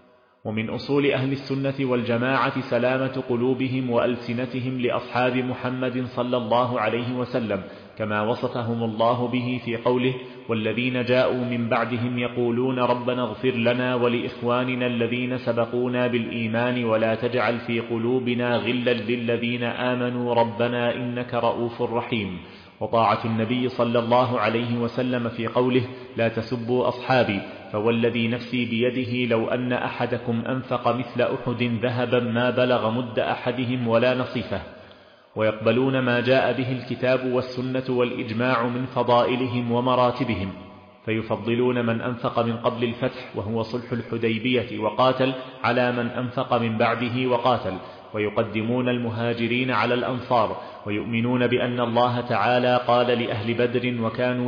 ومن أصول أهل السنة والجماعة سلامة قلوبهم وألسنتهم لأصحاب محمد صلى الله عليه وسلم، كما وصفهم الله به في قوله: والذين جاءوا من بعدهم يقولون ربنا اغفر لنا ولإخواننا الذين سبقونا بالإيمان ولا تجعل في قلوبنا غلا للذين آمنوا ربنا إنك رؤوف رحيم. وطاعة النبي صلى الله عليه وسلم في قوله: لا تسبوا أصحابي فوالذي نفسي بيده لو أن أحدكم أنفق مثل أحد ذهبا ما بلغ مد أحدهم ولا نصيفه. ويقبلون ما جاء به الكتاب والسنة والإجماع من فضائلهم ومراتبهم، فيفضلون من أنفق من قبل الفتح وهو صلح الحديبية وقاتل على من أنفق من بعده وقاتل، ويقدمون المهاجرين على الأنصار، ويؤمنون بأن الله تعالى قال لأهل بدر وكانوا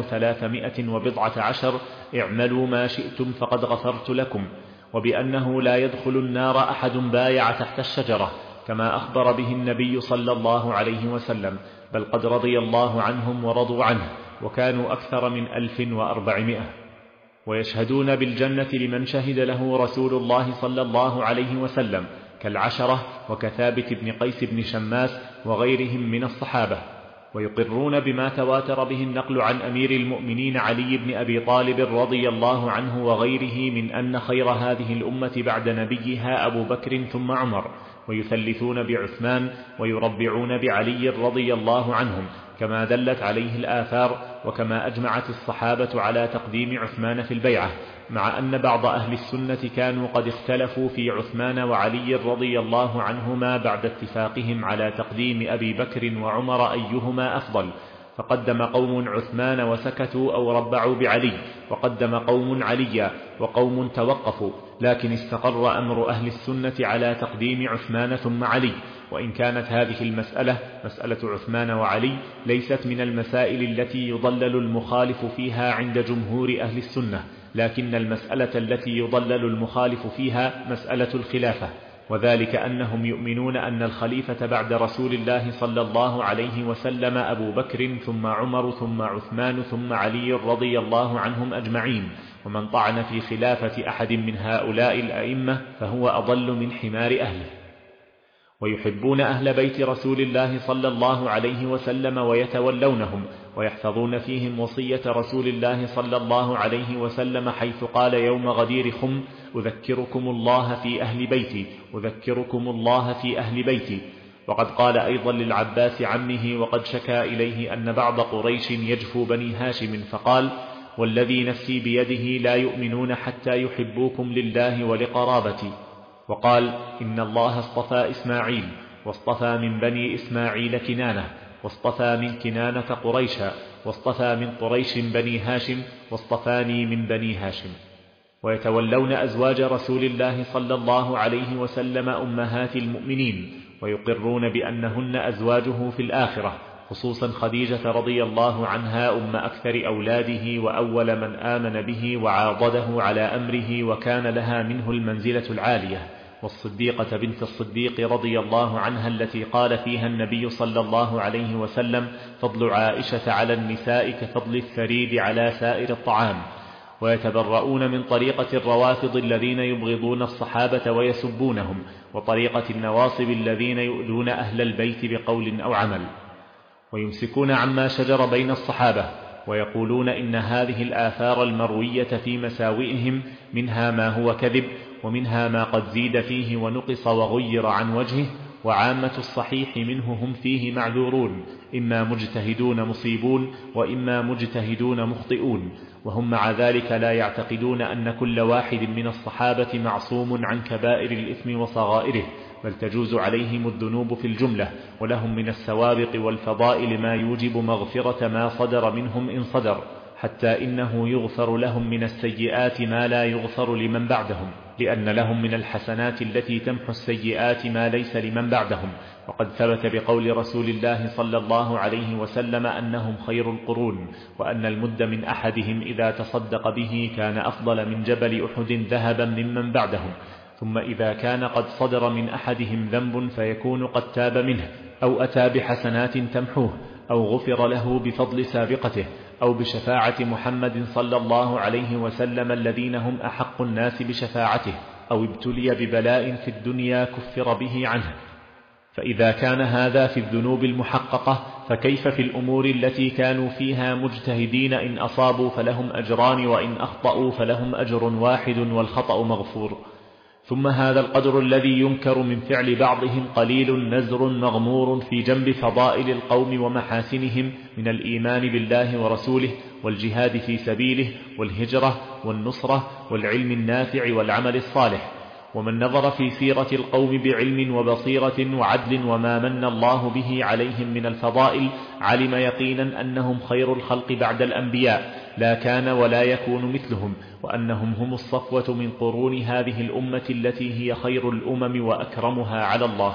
310: اعملوا ما شئتم فقد غفرت لكم، وبأنه لا يدخل النار أحد بايع تحت الشجرة، كما أخبر به النبي صلى الله عليه وسلم، بل قد رضي الله عنهم ورضوا عنه، وكانوا أكثر من 1400. ويشهدون بالجنة لمن شهد له رسول الله صلى الله عليه وسلم، كالعشرة وكثابت بن قيس بن شماس وغيرهم من الصحابة. ويقرون بما تواتر به النقل عن أمير المؤمنين علي بن أبي طالب رضي الله عنه وغيره من أن خير هذه الأمة بعد نبيها أبو بكر ثم عمر، ويثلثون بعثمان ويربعون بعلي رضي الله عنهم، كما دلت عليه الآثار، وكما أجمعت الصحابة على تقديم عثمان في البيعة، مع أن بعض أهل السنة كانوا قد اختلفوا في عثمان وعلي رضي الله عنهما بعد اتفاقهم على تقديم أبي بكر وعمر أيهما أفضل، فقدم قوم عثمان وسكتوا أو ربعوا بعلي، وقدم قوم عليا، وقوم توقفوا، لكن استقر أمر أهل السنة على تقديم عثمان ثم علي. وإن كانت هذه المسألة، مسألة عثمان وعلي، ليست من المسائل التي يضلل المخالف فيها عند جمهور أهل السنة، لكن المسألة التي يضلل المخالف فيها مسألة الخلافة، وذلك أنهم يؤمنون أن الخليفة بعد رسول الله صلى الله عليه وسلم أبو بكر ثم عمر ثم عثمان ثم علي رضي الله عنهم أجمعين، ومن طعن في خلافة أحد من هؤلاء الأئمة فهو أضل من حمار أهله. ويحبون أهل بيت رسول الله صلى الله عليه وسلم ويتولونهم ويحفظون فيهم وصية رسول الله صلى الله عليه وسلم حيث قال يوم غدير خم: أذكركم الله في أهل بيتي، أذكركم الله في أهل بيتي. وقد قال أيضا للعباس عمه وقد شكا إليه أن بعض قريش يجفو بني هاشم فقال: والذي نفسي بيده لا يؤمنون حتى يحبوكم لله ولقرابتي. وقال: إن الله اصطفى إسماعيل، واصطفى من بني إسماعيل كنانة، واصطفى من كنانة قريشا، واصطفى من قريش بني هاشم، واصطفاني من بني هاشم. ويتولون أزواج رسول الله صلى الله عليه وسلم أمهات المؤمنين، ويقرون بأنهن أزواجه في الآخرة، خصوصا خديجة رضي الله عنها أم أكثر أولاده وأول من آمن به وعاضده على أمره وكان لها منه المنزلة العالية، والصديقة بنت الصديق رضي الله عنها التي قال فيها النبي صلى الله عليه وسلم: فضل عائشة على النساء كفضل الثريد على سائر الطعام. ويتبرؤون من طريقة الروافض الذين يبغضون الصحابة ويسبونهم، وطريقة النواصب الذين يؤذون أهل البيت بقول أو عمل. ويمسكون عما شجر بين الصحابة، ويقولون إن هذه الآثار المروية في مساوئهم منها ما هو كذب، ومنها ما قد زيد فيه ونقص وغير عن وجهه، وعامة الصحيح منه هم فيه معذورون، إما مجتهدون مصيبون وإما مجتهدون مخطئون. وهم مع ذلك لا يعتقدون أن كل واحد من الصحابة معصوم عن كبائر الإثم وصغائره، بل تجوز عليهم الذنوب في الجملة، ولهم من السوابق والفضائل ما يوجب مغفرة ما صدر منهم إن صدر، حتى إنه يغفر لهم من السيئات ما لا يغفر لمن بعدهم، لأن لهم من الحسنات التي تمحو السيئات ما ليس لمن بعدهم. وقد ثبت بقول رسول الله صلى الله عليه وسلم أنهم خير القرون، وأن المد من أحدهم إذا تصدق به كان أفضل من جبل أحد ذهبا ممن بعدهم. ثم إذا كان قد صدر من أحدهم ذنب فيكون قد تاب منه، أو أتى بحسنات تمحوه، أو غفر له بفضل سابقته، أو بشفاعة محمد صلى الله عليه وسلم الذين هم أحق الناس بشفاعته، أو ابتلي ببلاء في الدنيا كفر به عنه. فإذا كان هذا في الذنوب المحققة، فكيف في الأمور التي كانوا فيها مجتهدين؟ إن أصابوا فلهم أجران، وإن أخطأوا فلهم أجر واحد والخطأ مغفور. ثم هذا القدر الذي ينكر من فعل بعضهم قليل نزر مغمور في جنب فضائل القوم ومحاسنهم من الإيمان بالله ورسوله، والجهاد في سبيله، والهجرة، والنصرة، والعلم النافع، والعمل الصالح. ومن نظر في سيرة القوم بعلم وبصيرة وعدل وما من الله به عليهم من الفضائل، علم يقينا أنهم خير الخلق بعد الأنبياء، لا كان ولا يكون مثلهم، وأنهم هم الصفوة من قرون هذه الأمة التي هي خير الأمم وأكرمها على الله.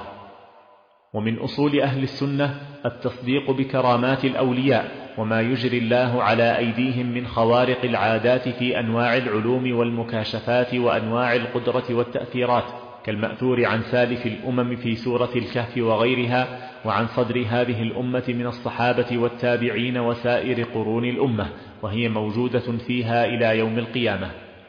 ومن أصول أهل السنة التصديق بكرامات الأولياء، وما يجري الله على أيديهم من خوارق العادات في أنواع العلوم والمكاشفات وأنواع القدرة والتأثيرات، كالمأثور عن سالف الأمم في سورة الكهف وغيرها، وعن صدر هذه الأمة من الصحابة والتابعين وسائر قرون الأمة، وهي موجودة فيها إلى يوم القيامة.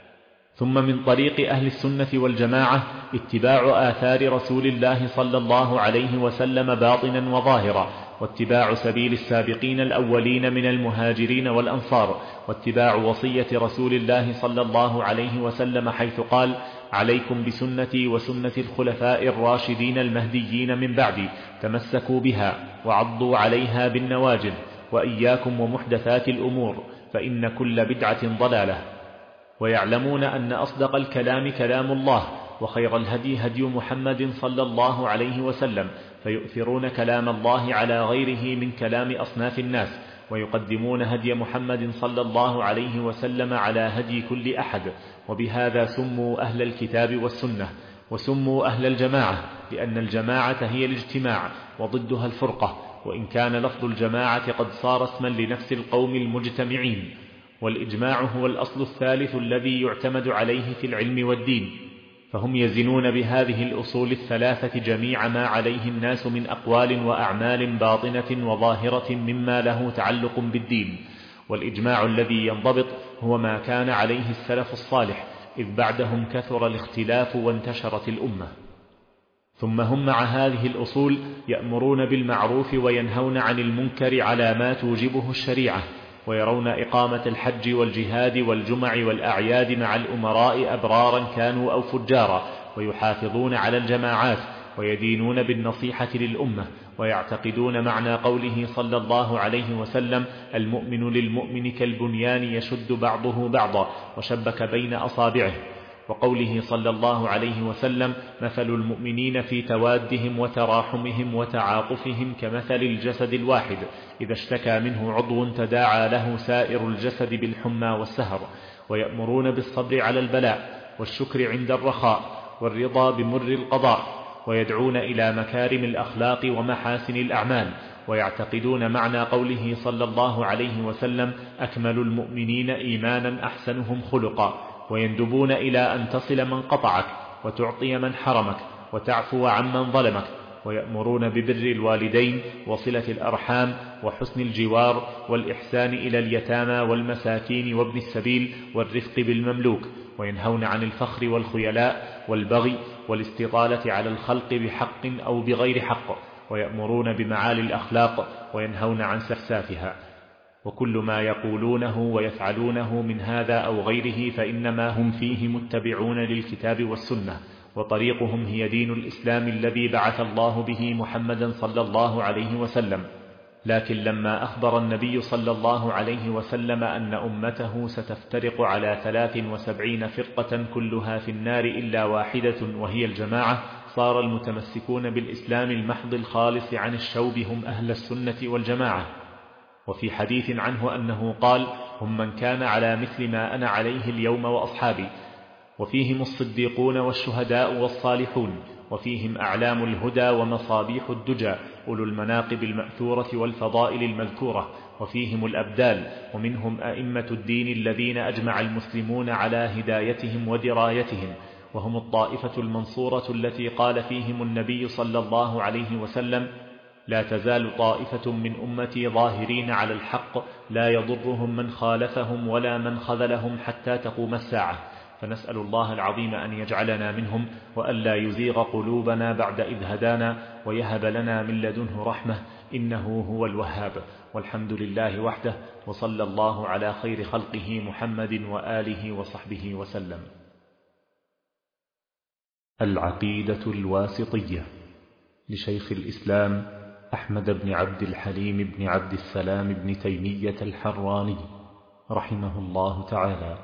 ثم من طريق أهل السنة والجماعة اتباع آثار رسول الله صلى الله عليه وسلم باطنا وظاهرا، واتباع سبيل السابقين الأولين من المهاجرين والأنصار، واتباع وصية رسول الله صلى الله عليه وسلم حيث قال: عليكم بسنتي وسنة الخلفاء الراشدين المهديين من بعدي، تمسكوا بها وعضوا عليها بالنواجذ، وإياكم ومحدثات الأمور، فإن كل بدعة ضلالة. ويعلمون أن أصدق الكلام كلام الله، وخير الهدي هدي محمد صلى الله عليه وسلم، فيؤثرون كلام الله على غيره من كلام أصناف الناس، ويقدمون هدي محمد صلى الله عليه وسلم على هدي كل أحد. وبهذا سموا أهل الكتاب والسنة، وسموا أهل الجماعة، لأن الجماعة هي الاجتماع، وضدها الفرقة، وإن كان لفظ الجماعة قد صار اسما لنفس القوم المجتمعين. والإجماع هو الأصل الثالث الذي يعتمد عليه في العلم والدين، فهم يزنون بهذه الأصول الثلاثة جميع ما عليه الناس من أقوال وأعمال باطنة وظاهرة مما له تعلق بالدين. والإجماع الذي ينضبط هو ما كان عليه السلف الصالح، إذ بعدهم كثر الاختلاف وانتشرت الأمة. ثم هم مع هذه الأصول يأمرون بالمعروف وينهون عن المنكر على ما توجبه الشريعة، ويرون إقامة الحج والجهاد والجمع والأعياد مع الأمراء أبرارا كانوا أو فجارا، ويحافظون على الجماعات، ويدينون بالنصيحة للأمة، ويعتقدون معنى قوله صلى الله عليه وسلم: المؤمن للمؤمن كالبنيان يشد بعضه بعضا وشبك بين أصابعه، وقوله صلى الله عليه وسلم: مثل المؤمنين في توادهم وتراحمهم وتعاطفهم كمثل الجسد الواحد إذا اشتكى منه عضو تداعى له سائر الجسد بالحمى والسهر. ويأمرون بالصبر على البلاء والشكر عند الرخاء والرضا بمر القضاء، ويدعون إلى مكارم الأخلاق ومحاسن الأعمال، ويعتقدون معنى قوله صلى الله عليه وسلم: أكمل المؤمنين إيمانا أحسنهم خلقا، ويندبون إلى أن تصل من قطعك وتعطي من حرمك وتعفو عمن ظلمك، ويأمرون ببر الوالدين وصلة الأرحام وحسن الجوار والإحسان إلى اليتامى والمساكين وابن السبيل والرفق بالمملوك، وينهون عن الفخر والخيلاء والبغي والاستطالة على الخلق بحق أو بغير حق، ويأمرون بمعالي الأخلاق وينهون عن سفسافها. وكل ما يقولونه ويفعلونه من هذا أو غيره فإنما هم فيه متبعون للكتاب والسنة، وطريقهم هي دين الإسلام الذي بعث الله به محمدا صلى الله عليه وسلم. لكن لما أخبر النبي صلى الله عليه وسلم أن أمته ستفترق على 73 فرقة كلها في النار إلا واحدة وهي الجماعة، صار المتمسكون بالإسلام المحض الخالص عن الشوب هم أهل السنة والجماعة. وفي حديث عنه أنه قال: هم من كان على مثل ما أنا عليه اليوم وأصحابي، وفيهم الصديقون والشهداء والصالحون، وفيهم أعلام الهدى ومصابيح الدجى أولو المناقب المأثورة والفضائل المذكورة، وفيهم الأبدال، ومنهم أئمة الدين الذين أجمع المسلمون على هدايتهم ودرايتهم، وهم الطائفة المنصورة التي قال فيهم النبي صلى الله عليه وسلم: لا تزال طائفة من أمتي ظاهرين على الحق لا يضرهم من خالفهم ولا من خذلهم حتى تقوم الساعة. فنسأل الله العظيم أن يجعلنا منهم، وألا يزيغ قلوبنا بعد إذ هدانا، ويهب لنا من لدنه رحمة إنه هو الوهاب. والحمد لله وحده، وصلى الله على خير خلقه محمد وآله وصحبه وسلم. العقيدة الواسطية لشيخ الإسلام أحمد بن عبد الحليم بن عبد السلام بن تيمية الحراني رحمه الله تعالى.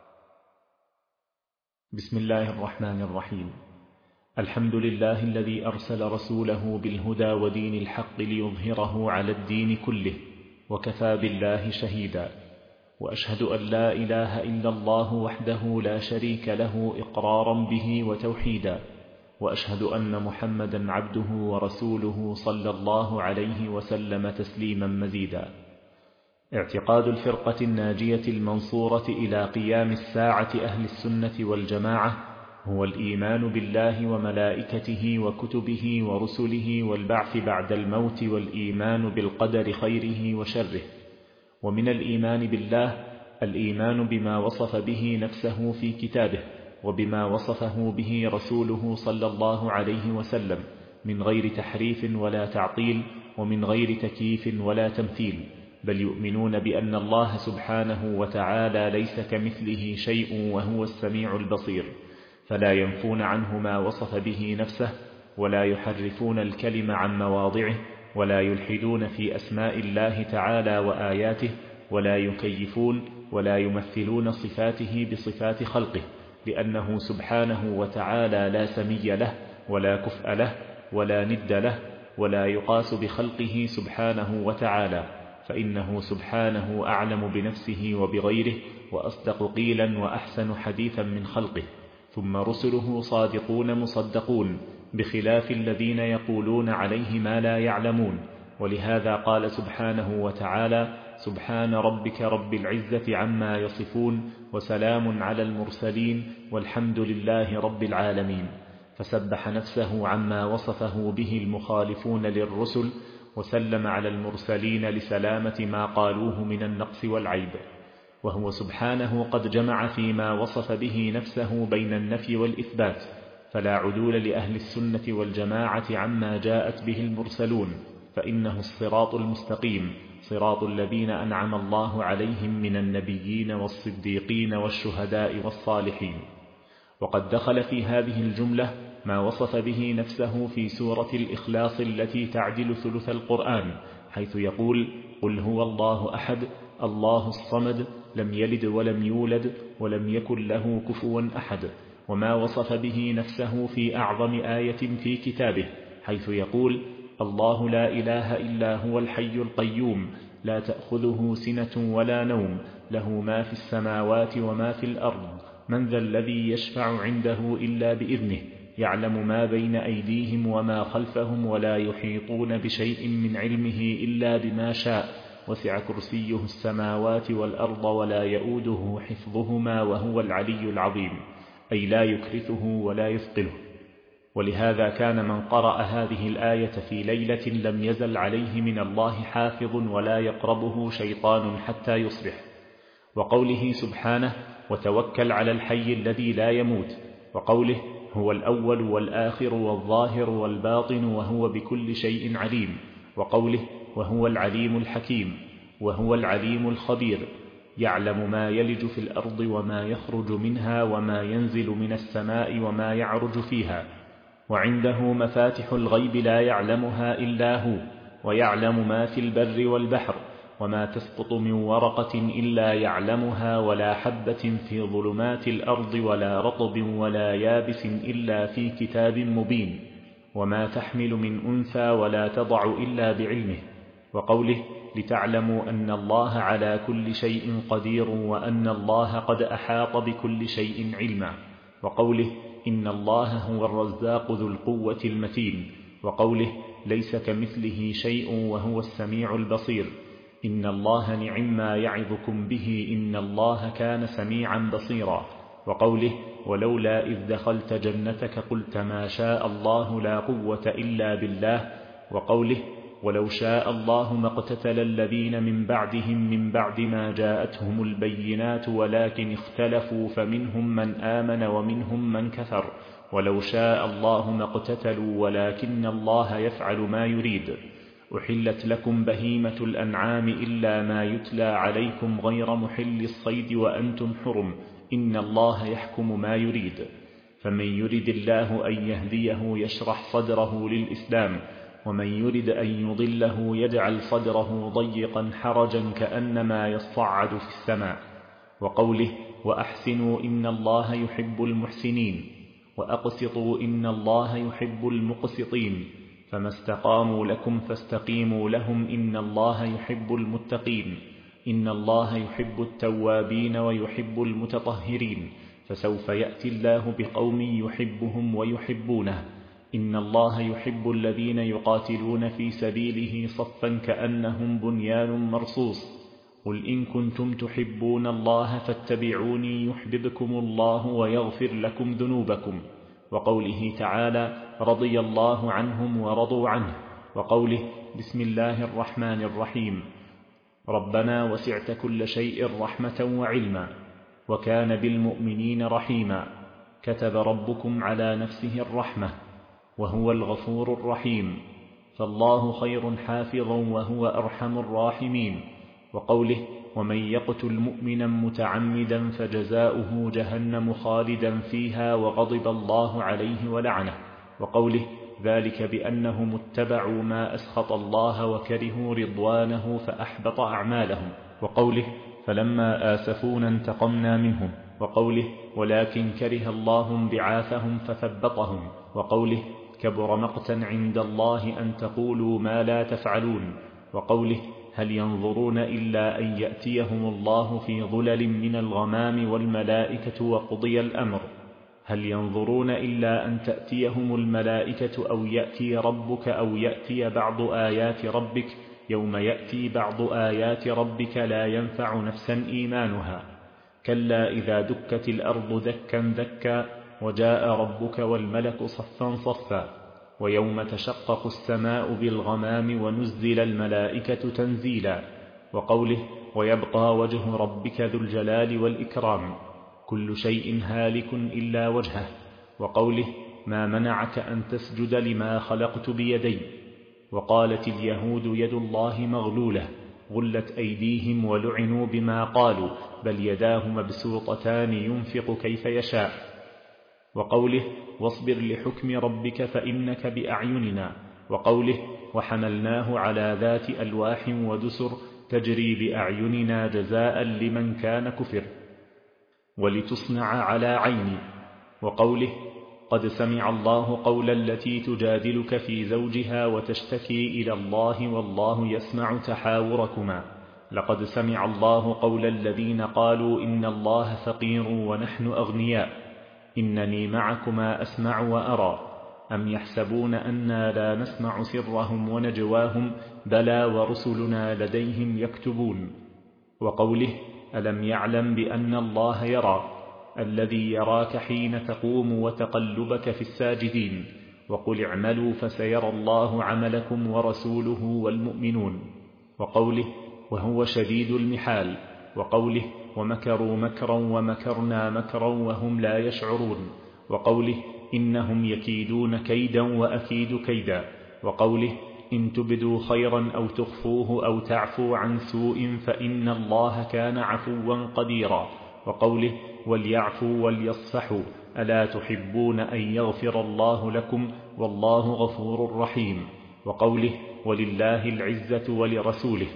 بسم الله الرحمن الرحيم. الحمد لله الذي أرسل رسوله بالهدى ودين الحق ليظهره على الدين كله، وكفى بالله شهيدا. وأشهد أن لا إله إلا الله وحده لا شريك له إقرارا به وتوحيدا، وأشهد أن محمدا عبده ورسوله صلى الله عليه وسلم تسليما مزيدا. اعتقاد الفرقة الناجية المنصورة إلى قيام الساعة أهل السنة والجماعة هو الإيمان بالله وملائكته وكتبه ورسله والبعث بعد الموت، والإيمان بالقدر خيره وشره. ومن الإيمان بالله الإيمان بما وصف به نفسه في كتابه، وبما وصفه به رسوله صلى الله عليه وسلم، من غير تحريف ولا تعطيل، ومن غير تكييف ولا تمثيل، بل يؤمنون بأن الله سبحانه وتعالى ليس كمثله شيء وهو السميع البصير، فلا ينفون عنه ما وصف به نفسه، ولا يحرفون الكلم عن مواضعه، ولا يلحدون في أسماء الله تعالى وآياته، ولا يكيفون ولا يمثلون صفاته بصفات خلقه، لأنه سبحانه وتعالى لا سمي له ولا كفء له ولا ند له، ولا يقاس بخلقه سبحانه وتعالى، فإنه سبحانه أعلم بنفسه وبغيره، وأصدق قيلا وأحسن حديثا من خلقه. ثم رسله صادقون مصدقون، بخلاف الذين يقولون عليه ما لا يعلمون. ولهذا قال سبحانه وتعالى: سبحان ربك رب العزة عما يصفون وسلام على المرسلين والحمد لله رب العالمين. فسبح نفسه عما وصفه به المخالفون للرسل، وسلم على المرسلين لسلامة ما قالوه من النقص والعيب. وهو سبحانه قد جمع فيما وصف به نفسه بين النفي والإثبات، فلا عدول لأهل السنة والجماعة عما جاءت به المرسلون، فإنه الصراط المستقيم، صراط الذين أنعم الله عليهم من النبيين والصديقين والشهداء والصالحين. وقد دخل في هذه الجملة ما وصف به نفسه في سورة الإخلاص التي تعدل ثلث القرآن، حيث يقول: قل هو الله أحد الله الصمد لم يلد ولم يولد ولم يكن له كفوا أحد. وما وصف به نفسه في أعظم آية في كتابه، حيث يقول: الله لا إله إلا هو الحي القيوم لا تأخذه سنة ولا نوم له ما في السماوات وما في الأرض من ذا الذي يشفع عنده إلا بإذنه يعلم ما بين أيديهم وما خلفهم ولا يحيطون بشيء من علمه إلا بما شاء وسع كرسيه السماوات والأرض ولا يؤوده حفظهما وهو العلي العظيم، أي لا يكرثه ولا يثقله. ولهذا كان من قرأ هذه الآية في ليلة لم يزل عليه من الله حافظ ولا يقربه شيطان حتى يصبح. وقوله سبحانه: وتوكل على الحي الذي لا يموت، وقوله: هو الأول والآخر والظاهر والباطن وهو بكل شيء عليم، وقوله: وهو العليم الحكيم، وهو العليم الخبير، يعلم ما يلج في الأرض وما يخرج منها وما ينزل من السماء وما يعرج فيها، وعنده مفاتح الغيب لا يعلمها إلا هو، ويعلم ما في البر والبحر، وما تسقط من ورقة إلا يعلمها ولا حبة في ظلمات الأرض ولا رطب ولا يابس إلا في كتاب مبين، وما تحمل من أنثى ولا تضع إلا بعلمه. وقوله: لتعلموا أن الله على كل شيء قدير وأن الله قد أحاط بكل شيء علما. وقوله: إن الله هو الرزاق ذو القوة المتين. وقوله: ليس كمثله شيء وهو السميع البصير. إن الله نعم ما يعظكم به إن الله كان سميعا بصيرا. وقوله: ولولا إذ دخلت جنتك قلت ما شاء الله لا قوة إلا بالله. وقوله: ولو شاء الله ما اقتتل الذين من بعدهم من بعد ما جاءتهم البينات ولكن اختلفوا فمنهم من آمن ومنهم من كفر ولو شاء الله ما اقتتلوا ولكن الله يفعل ما يريد. أحلت لكم بهيمة الأنعام إلا ما يتلى عليكم غير محل الصيد وأنتم حرم إن الله يحكم ما يريد. فمن يرد الله أن يهديه يشرح صدره للإسلام، ومن يرد أن يضله يجعل صدره ضيقا حرجا كأنما يصعد في السماء. وقوله: وأحسنوا إن الله يحب المحسنين، وأقسطوا إن الله يحب المقسطين، فما استقاموا لكم فاستقيموا لهم إن الله يحب المتقين. إن الله يحب التوابين ويحب المتطهرين، فسوف يأتي الله بقوم يحبهم ويحبونه. إن الله يحب الذين يقاتلون في سبيله صفا كأنهم بنيان مرصوص. قل إن كنتم تحبون الله فاتبعوني يحببكم الله ويغفر لكم ذنوبكم. وقوله تعالى: رضي الله عنهم ورضوا عنه. وقوله: بسم الله الرحمن الرحيم. ربنا وسعت كل شيء رحمة وعلما وكان بالمؤمنين رحيما. كتب ربكم على نفسه الرحمة وهو الغفور الرحيم، فالله خير حافظا وهو أرحم الراحمين. وقوله: ومن يقتل مؤمنا متعمدا فجزاؤه جهنم خالدا فيها وغضب الله عليه ولعنه. وقوله: ذلك بأنهم اتبعوا ما أسخط الله وكرهوا رضوانه فأحبط أعمالهم. وقوله: فلما آسفونا انتقمنا منهم. وقوله: ولكن كره الله انبعاثهم فثبطهم. وقوله: كبر مقتا عند الله أن تقولوا ما لا تفعلون. وقوله: هل ينظرون إلا أن يأتيهم الله في ظلل من الغمام والملائكة وقضي الأمر. هل ينظرون إلا أن تأتيهم الملائكة أو يأتي ربك أو يأتي بعض آيات ربك يوم يأتي بعض آيات ربك لا ينفع نفسا إيمانها كلا إذا دكت الأرض دكا دكا وجاء ربك والملك صفا صفا ويوم تشقق السماء بالغمام ونزل الملائكة تنزيلا وقوله ويبقى وجه ربك ذو الجلال والإكرام كل شيء هالك إلا وجهه وقوله ما منعك أن تسجد لما خلقت بيدي وقالت اليهود يد الله مغلولة غلت أيديهم ولعنوا بما قالوا بل يداه مبسوطتان ينفق كيف يشاء وقوله واصبر لحكم ربك فإنك بأعيننا وقوله وحملناه على ذات ألواح ودسر تجري بأعيننا جزاء لمن كان كفر ولتصنع على عيني وقوله قد سمع الله قول التي تجادلك في زوجها وتشتكي إلى الله والله يسمع تحاوركما لقد سمع الله قول الذين قالوا إن الله فقير ونحن أغنياء إنني معكما أسمع وأرى أم يحسبون أنا لا نسمع سرهم ونجواهم بلى ورسلنا لديهم يكتبون وقوله ألم يعلم بأن الله يرى الذي يراك حين تقوم وتقلبك في الساجدين وقل اعملوا فسيرى الله عملكم ورسوله والمؤمنون وقوله وهو شديد المحال وقوله ومكروا مكرا ومكرنا مكرا وهم لا يشعرون وقوله إنهم يكيدون كيدا وأكيد كيدا وقوله إن تبدوا خيرا أو تخفوه أو تعفو عن سوء فإن الله كان عفوا قديرا وقوله وليعفوا وليصفحوا ألا تحبون أن يغفر الله لكم والله غفور رحيم وقوله ولله العزة ولرسوله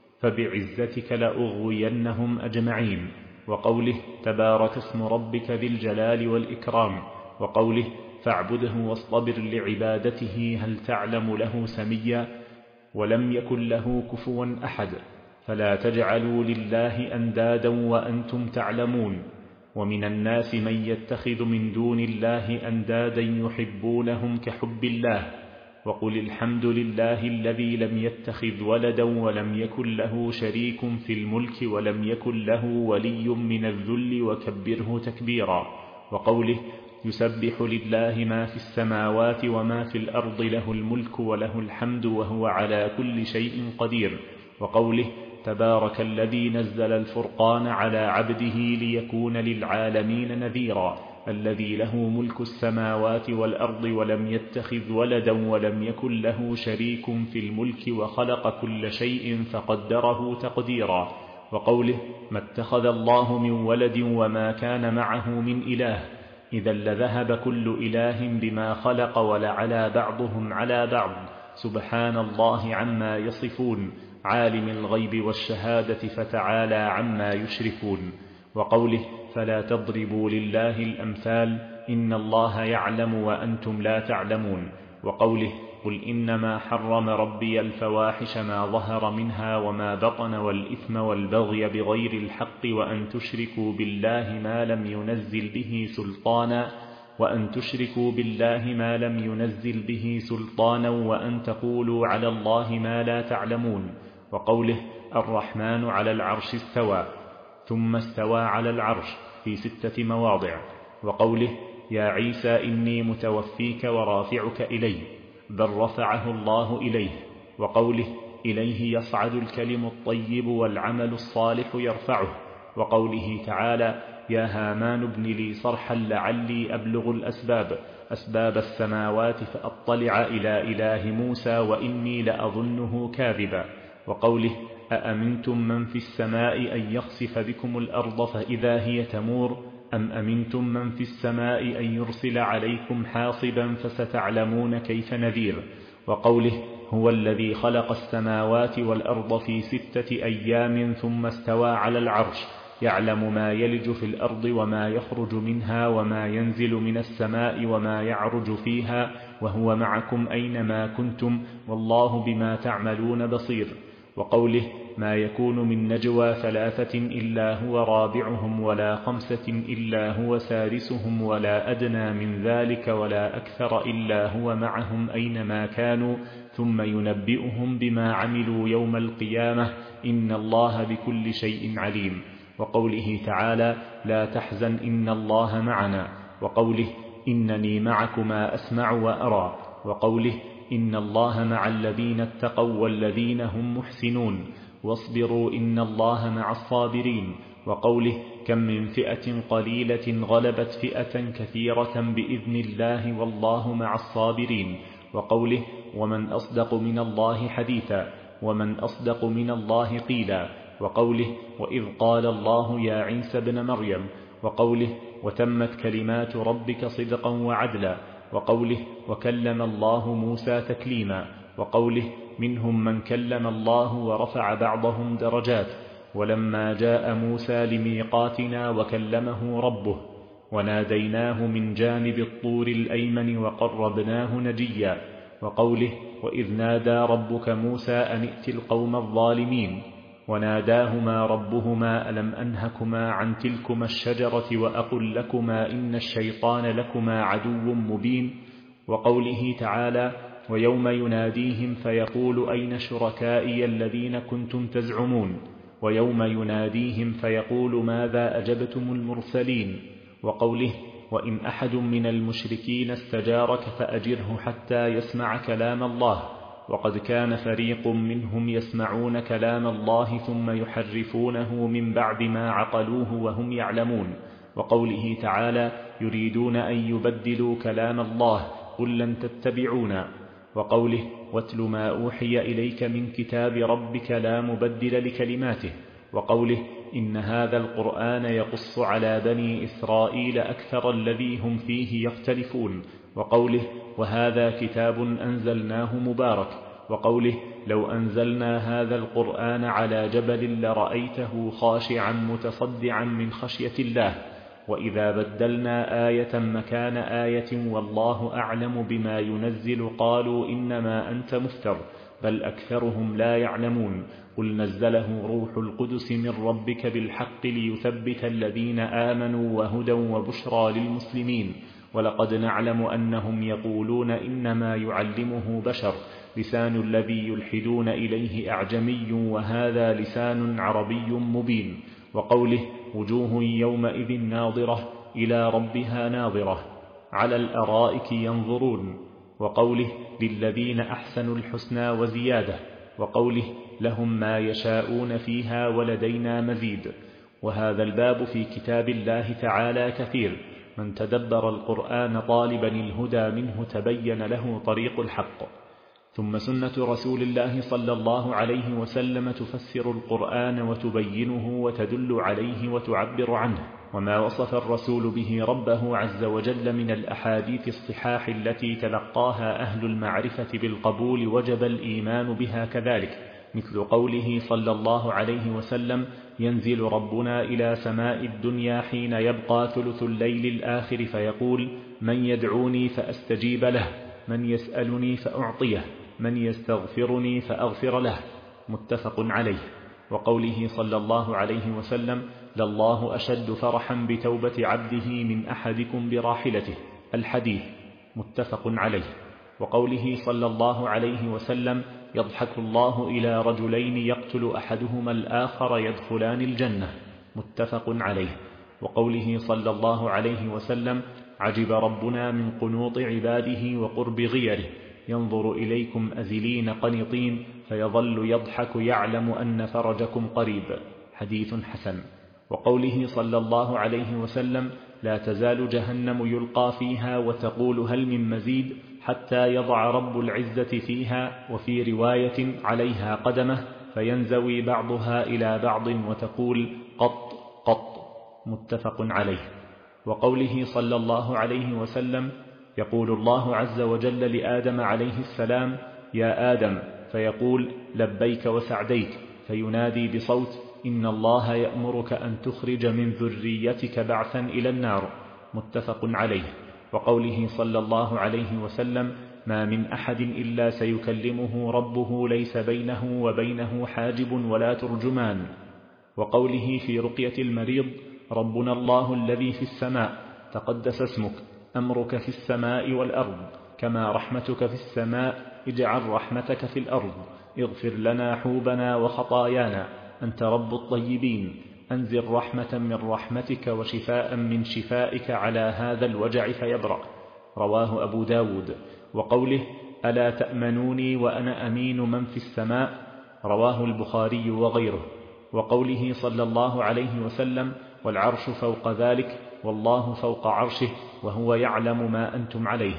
فبعزتك لأغوينهم أجمعين وقوله تبارك اسم ربك ذي الجلال والإكرام وقوله فاعبده واصطبر لعبادته هل تعلم له سميا ولم يكن له كفوا أحد فلا تجعلوا لله أندادا وأنتم تعلمون ومن الناس من يتخذ من دون الله أندادا يحبونهم كحب الله وقل الحمد لله الذي لم يتخذ ولدا ولم يكن له شريك في الملك ولم يكن له ولي من الذل وكبره تكبيرا وقوله يسبح لله ما في السماوات وما في الأرض له الملك وله الحمد وهو على كل شيء قدير وقوله تبارك الذي نزل الفرقان على عبده ليكون للعالمين نذيرا الذي له ملك السماوات والأرض ولم يتخذ ولدا ولم يكن له شريك في الملك وخلق كل شيء فقدره تقديرا وقوله ما اتخذ الله من ولد وما كان معه من إله إذا لذهب كل إله بما خلق ولعلى بعضهم على بعض سبحان الله عما يصفون عالم الغيب والشهادة فتعالى عما يشركون وقوله فلا تضربوا لله الأمثال إن الله يعلم وأنتم لا تعلمون وقوله قل إنما حرم ربي الفواحش ما ظهر منها وما بطن والإثم والبغي بغير الحق وأن تشركوا بالله ما لم ينزل به سلطانا وأن تقولوا على الله ما لا تعلمون وقوله الرحمن على العرش استوى ثم استوى على العرش في 6 مواضع وقوله يا عيسى إني متوفيك ورافعك إلي بل رفعه الله إليه وقوله إليه يصعد الكلم الطيب والعمل الصالح يرفعه وقوله تعالى يا هامان ابن لي صرحا لعلي أبلغ أسباب السماوات فأطلع إلى إله موسى وإني لأظنه كاذبا وقوله أأمنتم من في السماء أن يخسف بكم الأرض فإذا هي تمور أم أمنتم من في السماء أن يرسل عليكم حاصبا فستعلمون كيف نذير وقوله هو الذي خلق السماوات والأرض في 6 أيام ثم استوى على العرش يعلم ما يلج في الأرض وما يخرج منها وما ينزل من السماء وما يعرج فيها وهو معكم أينما كنتم والله بما تعملون بصير وقوله ما يكون من نجوى 3 إلا هو رابعهم ولا 5 إلا هو سادسهم ولا أدنى من ذلك ولا أكثر إلا هو معهم أينما كانوا ثم ينبئهم بما عملوا يوم القيامة إن الله بكل شيء عليم. وقوله تعالى لا تحزن إن الله معنا. وقوله إنني معكما أسمع وأرى. وقوله إن الله مع الذين اتقوا والذين هم محسنون واصبروا إن الله مع الصابرين. وقوله كم من فئة قليلة غلبت فئة كثيرة بإذن الله والله مع الصابرين. وقوله ومن أصدق من الله حديثا ومن أصدق من الله قيلا. وقوله وإذ قال الله يا عيسى ابن مريم. وقوله وتمت كلمات ربك صدقا وعدلا. وقوله وكلم الله موسى تكليما. وقوله منهم من كلم الله ورفع بعضهم درجات. ولما جاء موسى لميقاتنا وكلمه ربه وناديناه من جانب الطور الأيمن وقربناه نجيا. وقوله وإذ نادى ربك موسى أن ائت القوم الظالمين وناداهما ربهما ألم أنهكما عن تلكما الشجرة وأقل لكما إن الشيطان لكما عدو مبين. وقوله تعالى ويوم يناديهم فيقول أين شركائي الذين كنتم تزعمون ويوم يناديهم فيقول ماذا أجبتم المرسلين. وقوله وإن أحد من المشركين استجارك فأجره حتى يسمع كلام الله وقد كان فريق منهم يسمعون كلام الله ثم يحرفونه من بعد ما عقلوه وهم يعلمون. وقوله تعالى يريدون أن يبدلوا كلام الله قل لن تتبعونا. وقوله واتل ما أوحي إليك من كتاب ربك لا مبدل لكلماته. وقوله إن هذا القرآن يقص على بني إسرائيل أكثر الذي هم فيه يختلفون. وقوله وهذا كتاب أنزلناه مبارك. وقوله لو أنزلنا هذا القرآن على جبل لرأيته خاشعا متصدعا من خشية الله. وإذا بدلنا آية مكان آية والله أعلم بما ينزل قالوا إنما أنت مفتر بل أكثرهم لا يعلمون. قل نزله روح القدس من ربك بالحق ليثبت الذين آمنوا وهدى وبشرى للمسلمين. ولقد نعلم أنهم يقولون إنما يعلمه بشر لسان الذي يلحدون إليه أعجمي وهذا لسان عربي مبين. وقوله وجوه يومئذ ناظرة إلى ربها ناظرة على الأرائك ينظرون. وقوله للذين أحسنوا الحسنى وزيادة. وقوله لهم ما يشاءون فيها ولدينا مزيد. وهذا الباب في كتاب الله تعالى كثير. من تدبر القرآن طالبا الهدى منه تبين له طريق الحق. ثم سنة رسول الله صلى الله عليه وسلم تفسر القرآن وتبينه وتدل عليه وتعبر عنه. وما وصف الرسول به ربه عز وجل من الأحاديث الصحاح التي تلقاها أهل المعرفة بالقبول وجب الإيمان بها كذلك، مثل قوله صلى الله عليه وسلم ينزل ربنا إلى سماء الدنيا حين يبقى ثلث الليل الآخر فيقول من يدعوني فأستجيب له من يسألني فأعطيه من يستغفرني فأغفر له، متفق عليه. وقوله صلى الله عليه وسلم لله أشد فرحا بتوبة عبده من أحدكم براحلته، الحديث، متفق عليه. وقوله صلى الله عليه وسلم يضحك الله إلى رجلين يقتل أحدهما الآخر يدخلان الجنة، متفق عليه. وقوله صلى الله عليه وسلم عجب ربنا من قنوط عباده وقرب غيره ينظر إليكم أذلين قنطين فيظل يضحك يعلم أن فرجكم قريب، حديث حسن. وقوله صلى الله عليه وسلم لا تزال جهنم يلقى فيها وتقول هل من مزيد حتى يضع رب العزة فيها، وفي رواية عليها قدمه فينزوي بعضها إلى بعض وتقول قط قط، متفق عليه. وقوله صلى الله عليه وسلم يقول الله عز وجل لآدم عليه السلام يا آدم فيقول لبيك وسعديك فينادي بصوت إن الله يأمرك أن تخرج من ذريتك بعثا إلى النار، متفق عليه. وقوله صلى الله عليه وسلم ما من أحد إلا سيكلمه ربه ليس بينه وبينه حاجب ولا ترجمان. وقوله في رقية المريض: ربنا الله الذي في السماء تقدس اسمك، أمرك في السماء والأرض، كما رحمتك في السماء، اجعل رحمتك في الأرض، اغفر لنا حوبنا وخطايانا، أنت رب الطيبين، أنزل رحمة من رحمتك وشفاء من شفائك على هذا الوجع فيبرأ. رواه أبو داود. وقوله: ألا تأمنوني وأنا أمين من في السماء، رواه البخاري وغيره. وقوله صلى الله عليه وسلم: والعرش فوق ذلك، والله فوق عرشه، وهو يعلم ما أنتم عليه.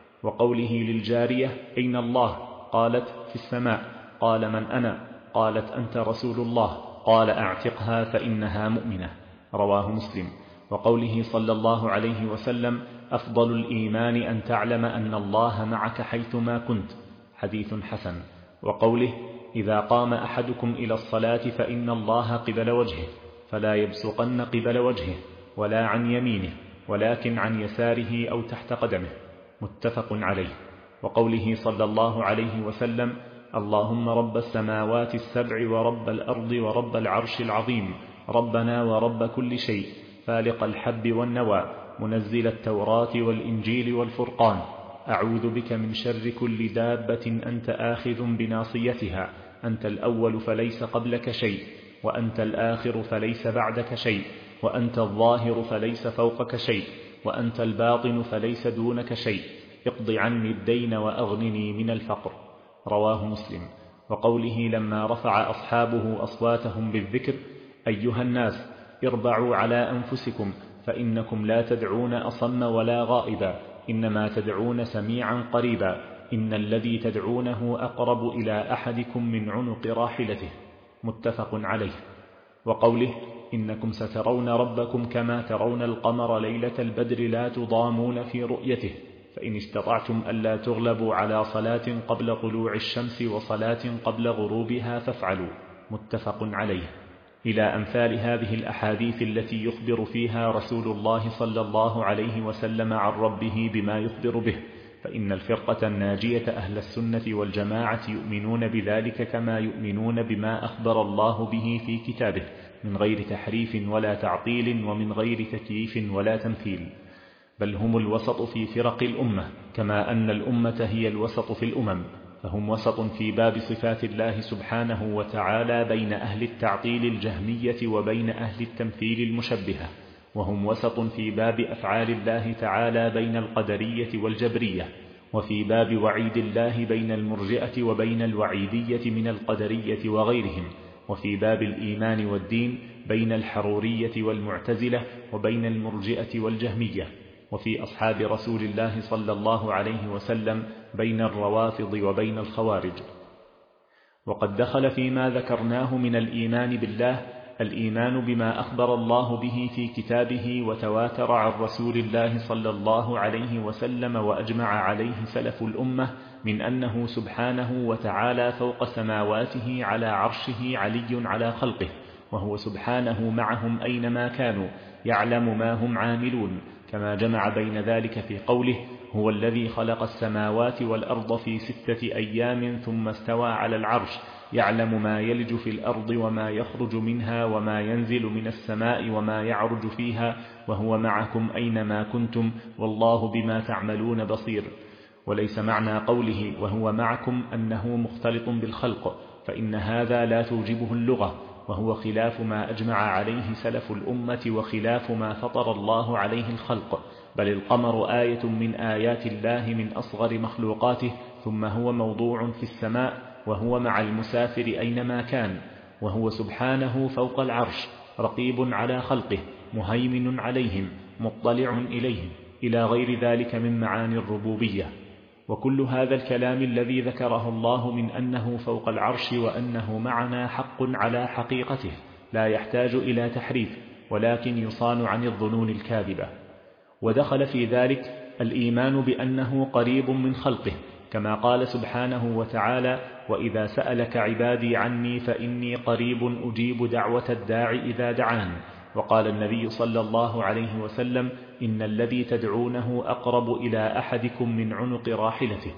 وقوله للجارية: أين الله؟ قالت: في السماء. قال: من أنا؟ قالت: أنت رسول الله. قال: أعتقها فإنها مؤمنة. رواه مسلم. وقوله صلى الله عليه وسلم: أفضل الإيمان أن تعلم أن الله معك حيثما كنت، حديث حسن. وقوله: إذا قام أحدكم إلى الصلاة فإن الله قبل وجهه، فلا يبصقن قبل وجهه ولا عن يمينه، ولكن عن يساره أو تحت قدمه، متفق عليه. وقوله صلى الله عليه وسلم: اللهم رب السماوات السبع ورب الأرض ورب العرش العظيم، ربنا ورب كل شيء، فالق الحب والنوى، منزل التوراة والإنجيل والفرقان، أعوذ بك من شر كل دابة أنت آخذ بناصيتها، أنت الأول فليس قبلك شيء، وأنت الآخر فليس بعدك شيء، وأنت الظاهر فليس فوقك شيء، وأنت الباطن فليس دونك شيء، اقض عني الدين وأغنني من الفقر. رواه مسلم. وقوله لما رفع أصحابه أصواتهم بالذكر: أيها الناس اربعوا على أنفسكم، فإنكم لا تدعون أصم ولا غائبا، إنما تدعون سميعا قريبا، إن الذي تدعونه أقرب إلى أحدكم من عنق راحلته، متفق عليه. وقوله: إنكم سترون ربكم كما ترون القمر ليلة البدر لا تضامون في رؤيته، فإن استطعتم ألا تغلبوا على صلاة قبل طلوع الشمس وصلاة قبل غروبها فافعلوا، متفق عليه. إلى أمثال هذه الأحاديث التي يخبر فيها رسول الله صلى الله عليه وسلم عن ربه بما يخبر به، فإن الفرقة الناجية أهل السنة والجماعة يؤمنون بذلك كما يؤمنون بما أخبر الله به في كتابه، من غير تحريف ولا تعطيل، ومن غير تكييف ولا تمثيل، بل هم الوسط في فرق الأمة، كما أن الأمة هي الوسط في الأمم، فهم وسط في باب صفات الله سبحانه وتعالى بين أهل التعطيل الجهمية وبين أهل التمثيل المشبهة، وهم وسط في باب أفعال الله تعالى بين القدرية والجبرية، وفي باب وعيد الله بين المرجئة وبين الوعيدية من القدرية وغيرهم، وفي باب الإيمان والدين بين الحرورية والمعتزلة وبين المرجئة والجهمية، وفي أصحاب رسول الله صلى الله عليه وسلم بين الروافض وبين الخوارج. وقد دخل فيما ذكرناه من الإيمان بالله الإيمان بما أخبر الله به في كتابه وتواتر عن رسول الله صلى الله عليه وسلم وأجمع عليه سلف الأمة من أنه سبحانه وتعالى فوق سماواته على عرشه علي على خلقه، وهو سبحانه معهم أينما كانوا، يعلم ما هم عاملون، كما جمع بين ذلك في قوله: هو الذي خلق السماوات والأرض في 6 أيام ثم استوى على العرش، يعلم ما يلج في الأرض وما يخرج منها وما ينزل من السماء وما يعرج فيها، وهو معكم أينما كنتم، والله بما تعملون بصير. وليس معنى قوله وهو معكم أنه مختلط بالخلق، فإن هذا لا توجبه اللغة، وهو خلاف ما أجمع عليه سلف الأمة وخلاف ما فطر الله عليه الخلق، بل القمر آية من آيات الله من أصغر مخلوقاته، ثم هو موضوع في السماء، وهو مع المسافر أينما كان، وهو سبحانه فوق العرش، رقيب على خلقه، مهيمن عليهم، مطلع إليهم، إلى غير ذلك من معاني الربوبية. وكل هذا الكلام الذي ذكره الله من أنه فوق العرش وأنه معنا حق على حقيقته، لا يحتاج إلى تحريف، ولكن يصان عن الظنون الكاذبة. ودخل في ذلك الإيمان بأنه قريب من خلقه، كما قال سبحانه وتعالى: وإذا سألك عبادي عني فإني قريب أجيب دعوة الداع إذا دعان. وقال النبي صلى الله عليه وسلم: إن الذي تدعونه أقرب إلى أحدكم من عنق راحلته.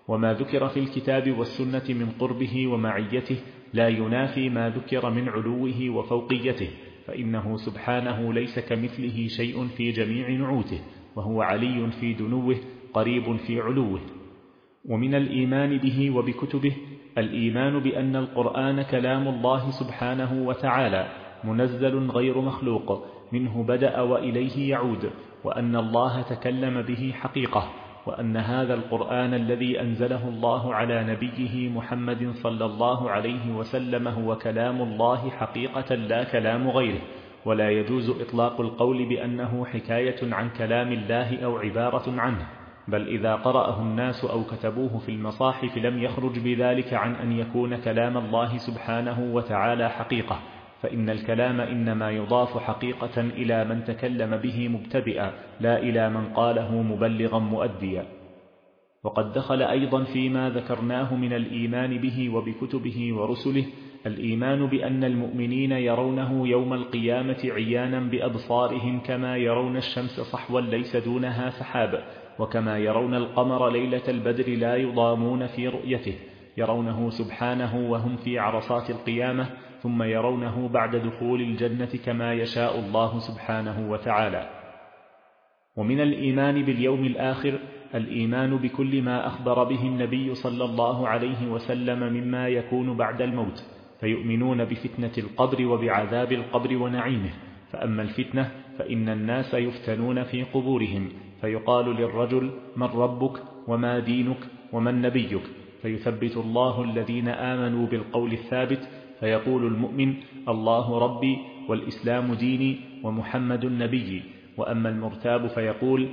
وما ذكر في الكتاب والسنة من قربه ومعيته لا ينافي ما ذكر من علوه وفوقيته، فإنه سبحانه ليس كمثله شيء في جميع نعوته، وهو علي في دنوه قريب في علوه. ومن الإيمان به وبكتبه الإيمان بأن القرآن كلام الله سبحانه وتعالى منزل غير مخلوق، منه بدأ وإليه يعود، وأن الله تكلم به حقيقة، وأن هذا القرآن الذي أنزله الله على نبيه محمد صلى الله عليه وسلم هو كلام الله حقيقة لا كلام غيره، ولا يجوز إطلاق القول بأنه حكاية عن كلام الله أو عبارة عنه، بل إذا قرأه الناس أو كتبوه في المصاحف لم يخرج بذلك عن أن يكون كلام الله سبحانه وتعالى حقيقة، فإن الكلام إنما يضاف حقيقة إلى من تكلم به مبتدئا، لا إلى من قاله مبلغا مؤديا. وقد دخل أيضا فيما ذكرناه من الإيمان به وبكتبه ورسله الإيمان بأن المؤمنين يرونه يوم القيامة عيانا بأبصارهم كما يرون الشمس صحوا ليس دونها سحاب، وكما يرون القمر ليلة البدر لا يضامون في رؤيته، يرونه سبحانه وهم في عرصات القيامة، ثم يرونه بعد دخول الجنة كما يشاء الله سبحانه وتعالى. ومن الإيمان باليوم الآخر الإيمان بكل ما أخبر به النبي صلى الله عليه وسلم مما يكون بعد الموت، فيؤمنون بفتنة القبر وبعذاب القبر ونعيمه. فأما الفتنة فإن الناس يفتنون في قبورهم، فيقال للرجل: من ربك وما دينك ومن نبيك؟ فيثبت الله الذين آمنوا بالقول الثابت، فيقول المؤمن: الله ربي والإسلام ديني ومحمد نبيي. وأما المرتاب فيقول: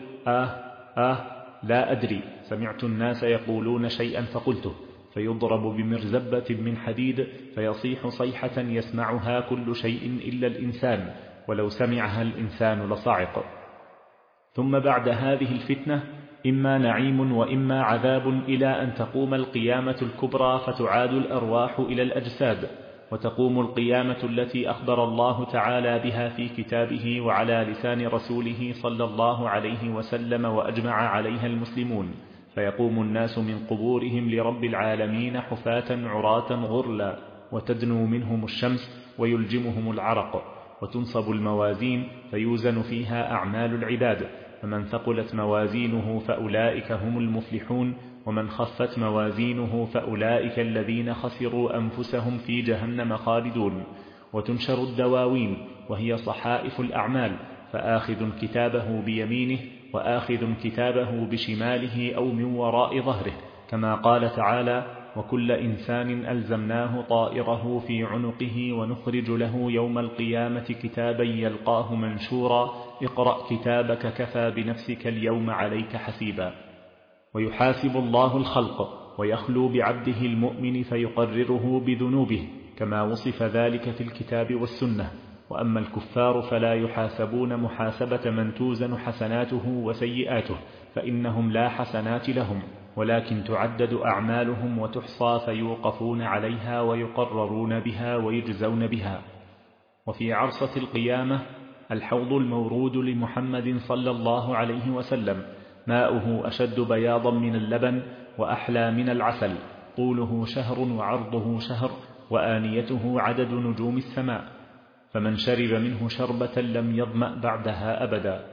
لا أدري، سمعت الناس يقولون شيئا فقلته، فيضرب بمرزبة من حديد فيصيح صيحة يسمعها كل شيء إلا الإنسان، ولو سمعها الإنسان لصعق. ثم بعد هذه الفتنة إما نعيم وإما عذاب، إلى أن تقوم القيامة الكبرى فتعاد الأرواح إلى الأجساد، وتقوم القيامة التي أخبر الله تعالى بها في كتابه وعلى لسان رسوله صلى الله عليه وسلم وأجمع عليها المسلمون، فيقوم الناس من قبورهم لرب العالمين حفاة عراة غرلا، وتدنو منهم الشمس ويلجمهم العرق، وتنصب الموازين فيوزن فيها أعمال العباد، فمن ثقلت موازينه فأولئك هم المفلحون، ومن خفت موازينه فأولئك الذين خسروا أنفسهم في جهنم خالدون. وتنشر الدواوين وهي صحائف الأعمال، فآخذ كتابه بيمينه وآخذ كتابه بشماله أو من وراء ظهره، كما قال تعالى: وكل إنسان ألزمناه طائره في عنقه ونخرج له يوم القيامة كتابا يلقاه منشورا اقرأ كتابك كفى بنفسك اليوم عليك حسيبا. ويحاسب الله الخلق ويخلو بعبده المؤمن فيقرره بذنوبه، كما وصف ذلك في الكتاب والسنة. وأما الكفار فلا يحاسبون محاسبة من توزن حسناته وسيئاته، فإنهم لا حسنات لهم، ولكن تعدد أعمالهم وتحصى فيوقفون عليها ويقررون بها ويجزون بها. وفي عرصة القيامة الحوض المورود لمحمد صلى الله عليه وسلم، ماؤه أشد بياضا من اللبن وأحلى من العسل، طوله شهر وعرضه شهر، وآنيته عدد نجوم السماء، فمن شرب منه شربة لم يظمأ بعدها أبدا.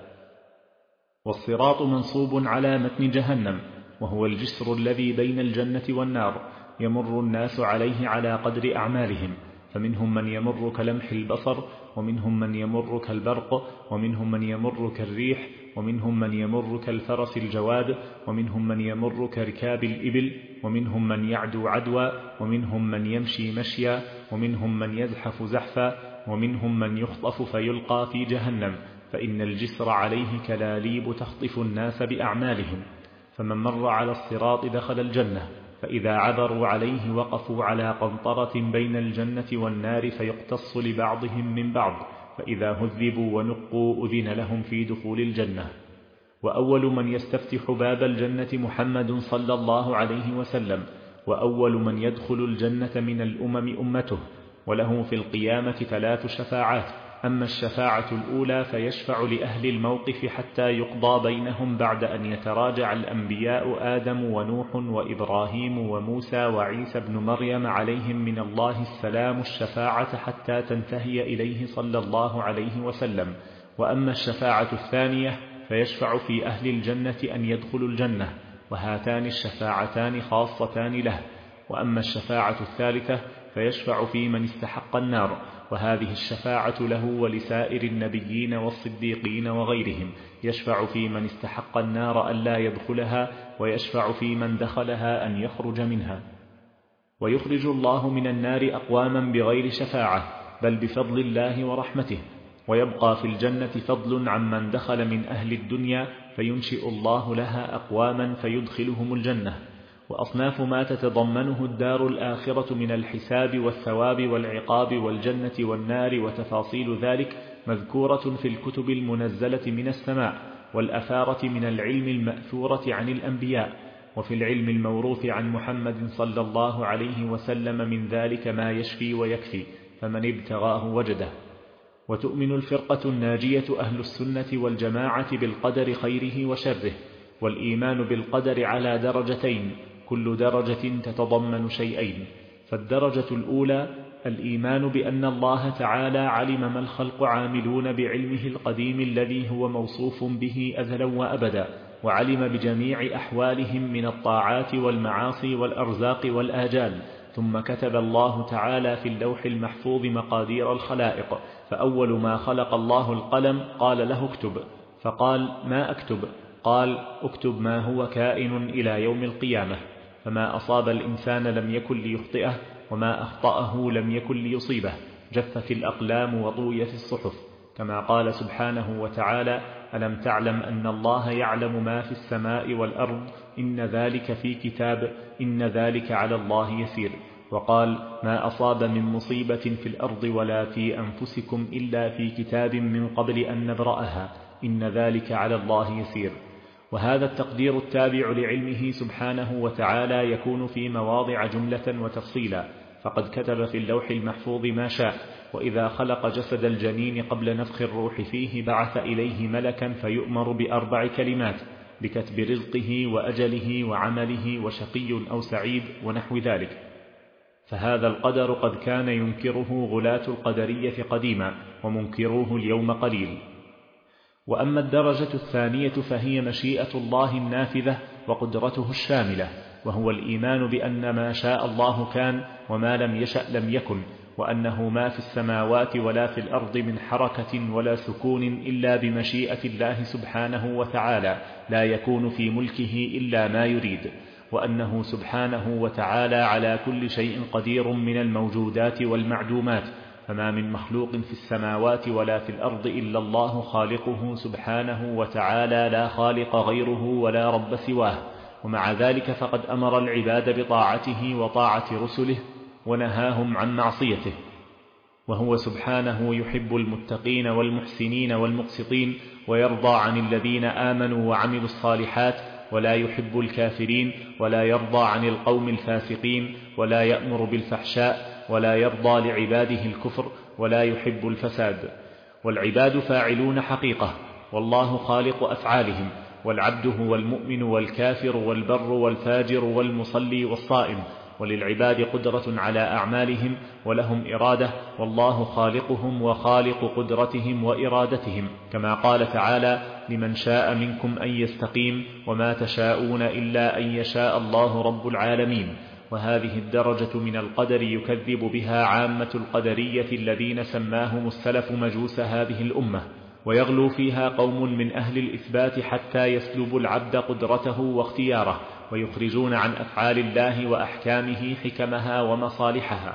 والصراط منصوب على متن جهنم، وهو الجسر الذي بين الجنة والنار، يمر الناس عليه على قدر أعمالهم، فمنهم من يمر كلمح البصر، ومنهم من يمر كالبرق، ومنهم من يمر كالريح، ومنهم من يمر كالفرس الجواد، ومنهم من يمر كركاب الإبل، ومنهم من يعدو عدوا، ومنهم من يمشي مشيا، ومنهم من يزحف زحفا، ومنهم من يخطف فيلقى في جهنم، فإن الجسر عليه كلاليب تخطف الناس بأعمالهم. فمن مر على الصراط دخل الجنة، فإذا عبروا عليه وقفوا على قنطرة بين الجنة والنار فيقتص لبعضهم من بعض، فإذا هذبوا ونقوا أذن لهم في دخول الجنة. وأول من يستفتح باب الجنة محمد صلى الله عليه وسلم، وأول من يدخل الجنة من الأمم أمته، وله في القيامة 3 شفاعات، أما الشفاعة الأولى فيشفع لأهل الموقف حتى يقضى بينهم بعد أن يتراجع الأنبياء آدم ونوح وإبراهيم وموسى وعيسى بن مريم عليهم من الله السلام الشفاعة حتى تنتهي إليه صلى الله عليه وسلم. وأما الشفاعة الثانية فيشفع في أهل الجنة أن يدخلوا الجنة، وهاتان الشفاعتان خاصتان له. وأما الشفاعة الثالثة فيشفع في من استحق النار، وهذه الشفاعة له ولسائر النبيين والصديقين وغيرهم. يشفع في من استحق النار ألا يدخلها، ويشفع في من دخلها أن يخرج منها. ويخرج الله من النار أقواما بغير شفاعة، بل بفضل الله ورحمته. ويبقى في الجنة فضل عمن دخل من أهل الدنيا، فينشئ الله لها أقواما فيدخلهم الجنة. وأصناف ما تتضمنه الدار الآخرة من الحساب والثواب والعقاب والجنة والنار وتفاصيل ذلك مذكورة في الكتب المنزلة من السماء، والأثارة من العلم المأثورة عن الأنبياء، وفي العلم الموروث عن محمد صلى الله عليه وسلم من ذلك ما يشفي ويكفي، فمن ابتغاه وجده. وتؤمن الفرقة الناجية أهل السنة والجماعة بالقدر خيره وشره. والإيمان بالقدر على درجتين، كل درجة تتضمن شيئين. فالدرجة الأولى الإيمان بأن الله تعالى علم ما الخلق عاملون بعلمه القديم الذي هو موصوف به أزلا وأبدا، وعلم بجميع أحوالهم من الطاعات والمعاصي والأرزاق والآجال. ثم كتب الله تعالى في اللوح المحفوظ مقادير الخلائق، فأول ما خلق الله القلم قال له اكتب، فقال ما أكتب؟ قال اكتب ما هو كائن إلى يوم القيامة. فما أصاب الإنسان لم يكن ليخطئه، وما أخطأه لم يكن ليصيبه. جفت الأقلام وطويت الصحف، كما قال سبحانه وتعالى: ألم تعلم أن الله يعلم ما في السماء والأرض، إن ذلك في كتاب، إن ذلك على الله يسير. وقال: ما أصاب من مصيبة في الأرض ولا في أنفسكم إلا في كتاب من قبل أن نبرأها، إن ذلك على الله يسير. وهذا التقدير التابع لعلمه سبحانه وتعالى يكون في مواضع جملة وتفصيلا، فقد كتب في اللوح المحفوظ ما شاء. وإذا خلق جسد الجنين قبل نفخ الروح فيه بعث إليه ملكا فيؤمر ب4 كلمات بكتب رزقه وأجله وعمله وشقي أو سعيد ونحو ذلك. فهذا القدر قد كان ينكره غلاة القدرية قديما، ومنكروه اليوم قليل. وأما الدرجة الثانية فهي مشيئة الله النافذة وقدرته الشاملة، وهو الإيمان بأن ما شاء الله كان، وما لم يشأ لم يكن، وأنه ما في السماوات ولا في الأرض من حركة ولا سكون إلا بمشيئة الله سبحانه وتعالى، لا يكون في ملكه إلا ما يريد، وأنه سبحانه وتعالى على كل شيء قدير من الموجودات والمعدومات. فما من مخلوق في السماوات ولا في الأرض إلا الله خالقه سبحانه وتعالى، لا خالق غيره ولا رب سواه. ومع ذلك فقد أمر العباد بطاعته وطاعة رسله، ونهاهم عن معصيته. وهو سبحانه يحب المتقين والمحسنين والمقسطين، ويرضى عن الذين آمنوا وعملوا الصالحات، ولا يحب الكافرين، ولا يرضى عن القوم الفاسقين، ولا يأمر بالفحشاء، ولا يرضى لعباده الكفر، ولا يحب الفساد. والعباد فاعلون حقيقة، والله خالق أفعالهم، والعبد هو المؤمن والكافر والبر والفاجر والمصلي والصائم. وللعباد قدرة على أعمالهم، ولهم إرادة، والله خالقهم وخالق قدرتهم وإرادتهم، كما قال تعالى: لمن شاء منكم أن يستقيم، وما تشاءون إلا أن يشاء الله رب العالمين. وهذه الدرجة من القدر يكذب بها عامة القدرية الذين سماهم السلف مجوس هذه الأمة، ويغلو فيها قوم من أهل الإثبات حتى يسلب العبد قدرته واختياره، ويخرجون عن أفعال الله وأحكامه حكمها ومصالحها.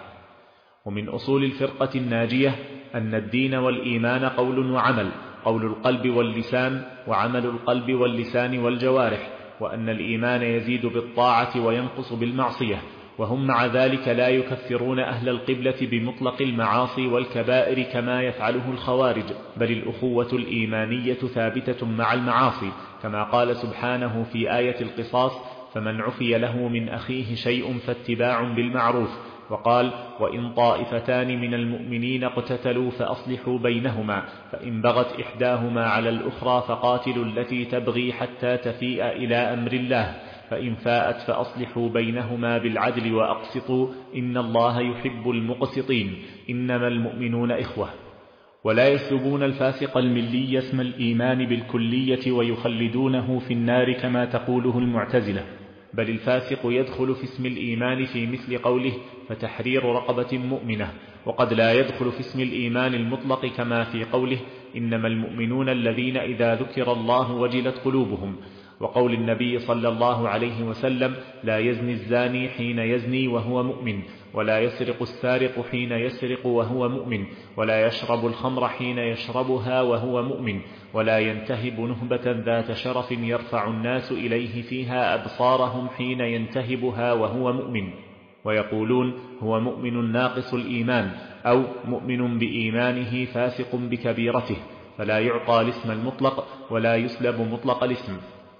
ومن أصول الفرقة الناجية أن الدين والإيمان قول وعمل، قول القلب واللسان، وعمل القلب واللسان والجوارح، وأن الإيمان يزيد بالطاعة وينقص بالمعصية. وهم مع ذلك لا يكفرون أهل القبلة بمطلق المعاصي والكبائر كما يفعله الخوارج، بل الأخوة الإيمانية ثابتة مع المعاصي، كما قال سبحانه في آية القصاص: فمن عفي له من أخيه شيء فاتباع بالمعروف، وقال: وإن طائفتان من المؤمنين اقتتلوا فأصلحوا بينهما، فإن بغت إحداهما على الأخرى فقاتلوا التي تبغي حتى تفيء إلى أمر الله، فإن فاءت فأصلحوا بينهما بالعدل وأقسطوا إن الله يحب المقسطين، إنما المؤمنون إخوة. ولا يسلبون الفاسق الملي اسم الإيمان بالكلية ويخلدونه في النار كما تقوله المعتزلة، بل الفاسق يدخل في اسم الإيمان في مثل قوله: فتحرير رقبة مؤمنة، وقد لا يدخل في اسم الإيمان المطلق كما في قوله: إنما المؤمنون الذين إذا ذكر الله وجلت قلوبهم، وقول النبي صلى الله عليه وسلم: لا يزني الزاني حين يزني وهو مؤمن، ولا يسرق السارق حين يسرق وهو مؤمن، ولا يشرب الخمر حين يشربها وهو مؤمن، ولا ينتهب نهبة ذات شرف يرفع الناس إليه فيها أبصارهم حين ينتهبها وهو مؤمن. ويقولون: هو مؤمن ناقص الإيمان، أو مؤمن بإيمانه فاسق بكبيرته، فلا يعطى الاسم المطلق ولا يسلب مطلق الاسم.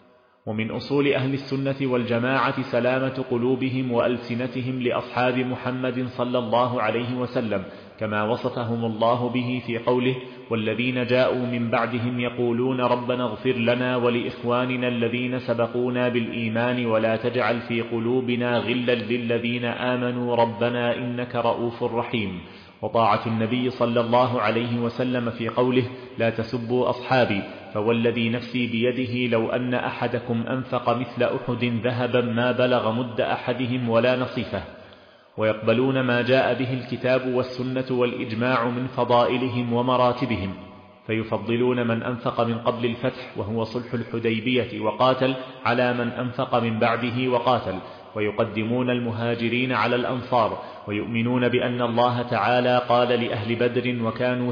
ومن أصول أهل السنة والجماعة سلامة قلوبهم وألسنتهم لأصحاب محمد صلى الله عليه وسلم، كما وصفهم الله به في قوله: والذين جاءوا من بعدهم يقولون ربنا اغفر لنا ولإخواننا الذين سبقونا بالإيمان ولا تجعل في قلوبنا غلا للذين آمنوا ربنا إنك رؤوف رحيم. وطاعة النبي صلى الله عليه وسلم في قوله: لا تسبوا أصحابي، فوالذي نفسي بيده لو أن أحدكم أنفق مثل أحد ذهبا ما بلغ مد أحدهم ولا نصيفه. ويقبلون ما جاء به الكتاب والسنة والإجماع من فضائلهم ومراتبهم، فيفضلون من أنفق من قبل الفتح وهو صلح الحديبية وقاتل على من أنفق من بعده وقاتل، ويقدمون المهاجرين على الأنصار، ويؤمنون بأن الله تعالى قال لأهل بدر وكانوا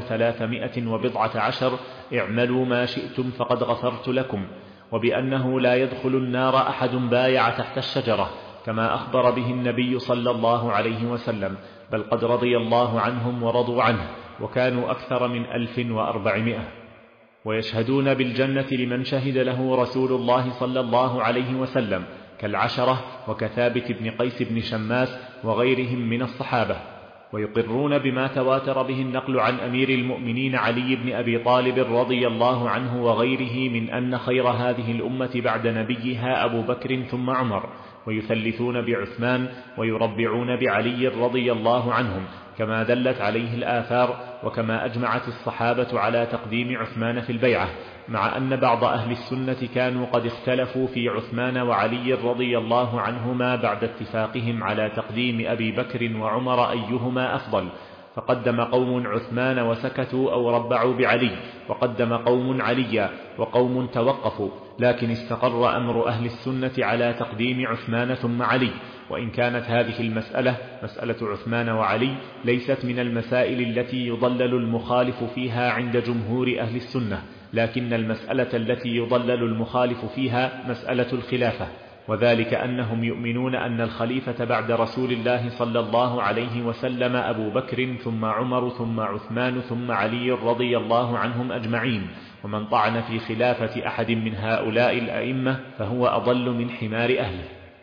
319: اعملوا ما شئتم فقد غفرت لكم، وبأنه لا يدخل النار أحد بايع تحت الشجرة، كما أخبر به النبي صلى الله عليه وسلم، بل قد رضي الله عنهم ورضوا عنه، وكانوا أكثر من 1400. ويشهدون بالجنة لمن شهد له رسول الله صلى الله عليه وسلم، كالعشرة وكثابت بن قيس بن شماس وغيرهم من الصحابة. ويقرون بما تواتر به النقل عن أمير المؤمنين علي بن أبي طالب رضي الله عنه وغيره من أن خير هذه الأمة بعد نبيها أبو بكر ثم عمر، ويثلثون بعثمان ويربعون بعلي رضي الله عنهم، كما دلت عليه الآثار، وكما أجمعت الصحابة على تقديم عثمان في البيعة، مع أن بعض أهل السنة كانوا قد اختلفوا في عثمان وعلي رضي الله عنهما بعد اتفاقهم على تقديم أبي بكر وعمر أيهما أفضل، فقدم قوم عثمان وسكتوا أو ربعوا بعلي، وقدم قوم عليا، وقوم توقفوا، لكن استقر أمر أهل السنة على تقديم عثمان ثم علي. وإن كانت هذه المسألة، مسألة عثمان وعلي، ليست من المسائل التي يضلل المخالف فيها عند جمهور أهل السنة، لكن المسألة التي يضلل المخالف فيها مسألة الخلافة، وذلك أنهم يؤمنون أن الخليفة بعد رسول الله صلى الله عليه وسلم أبو بكر ثم عمر ثم عثمان ثم علي رضي الله عنهم أجمعين، ومن طعن في خلافة أحد من هؤلاء الأئمة فهو أضل من حمار أهله.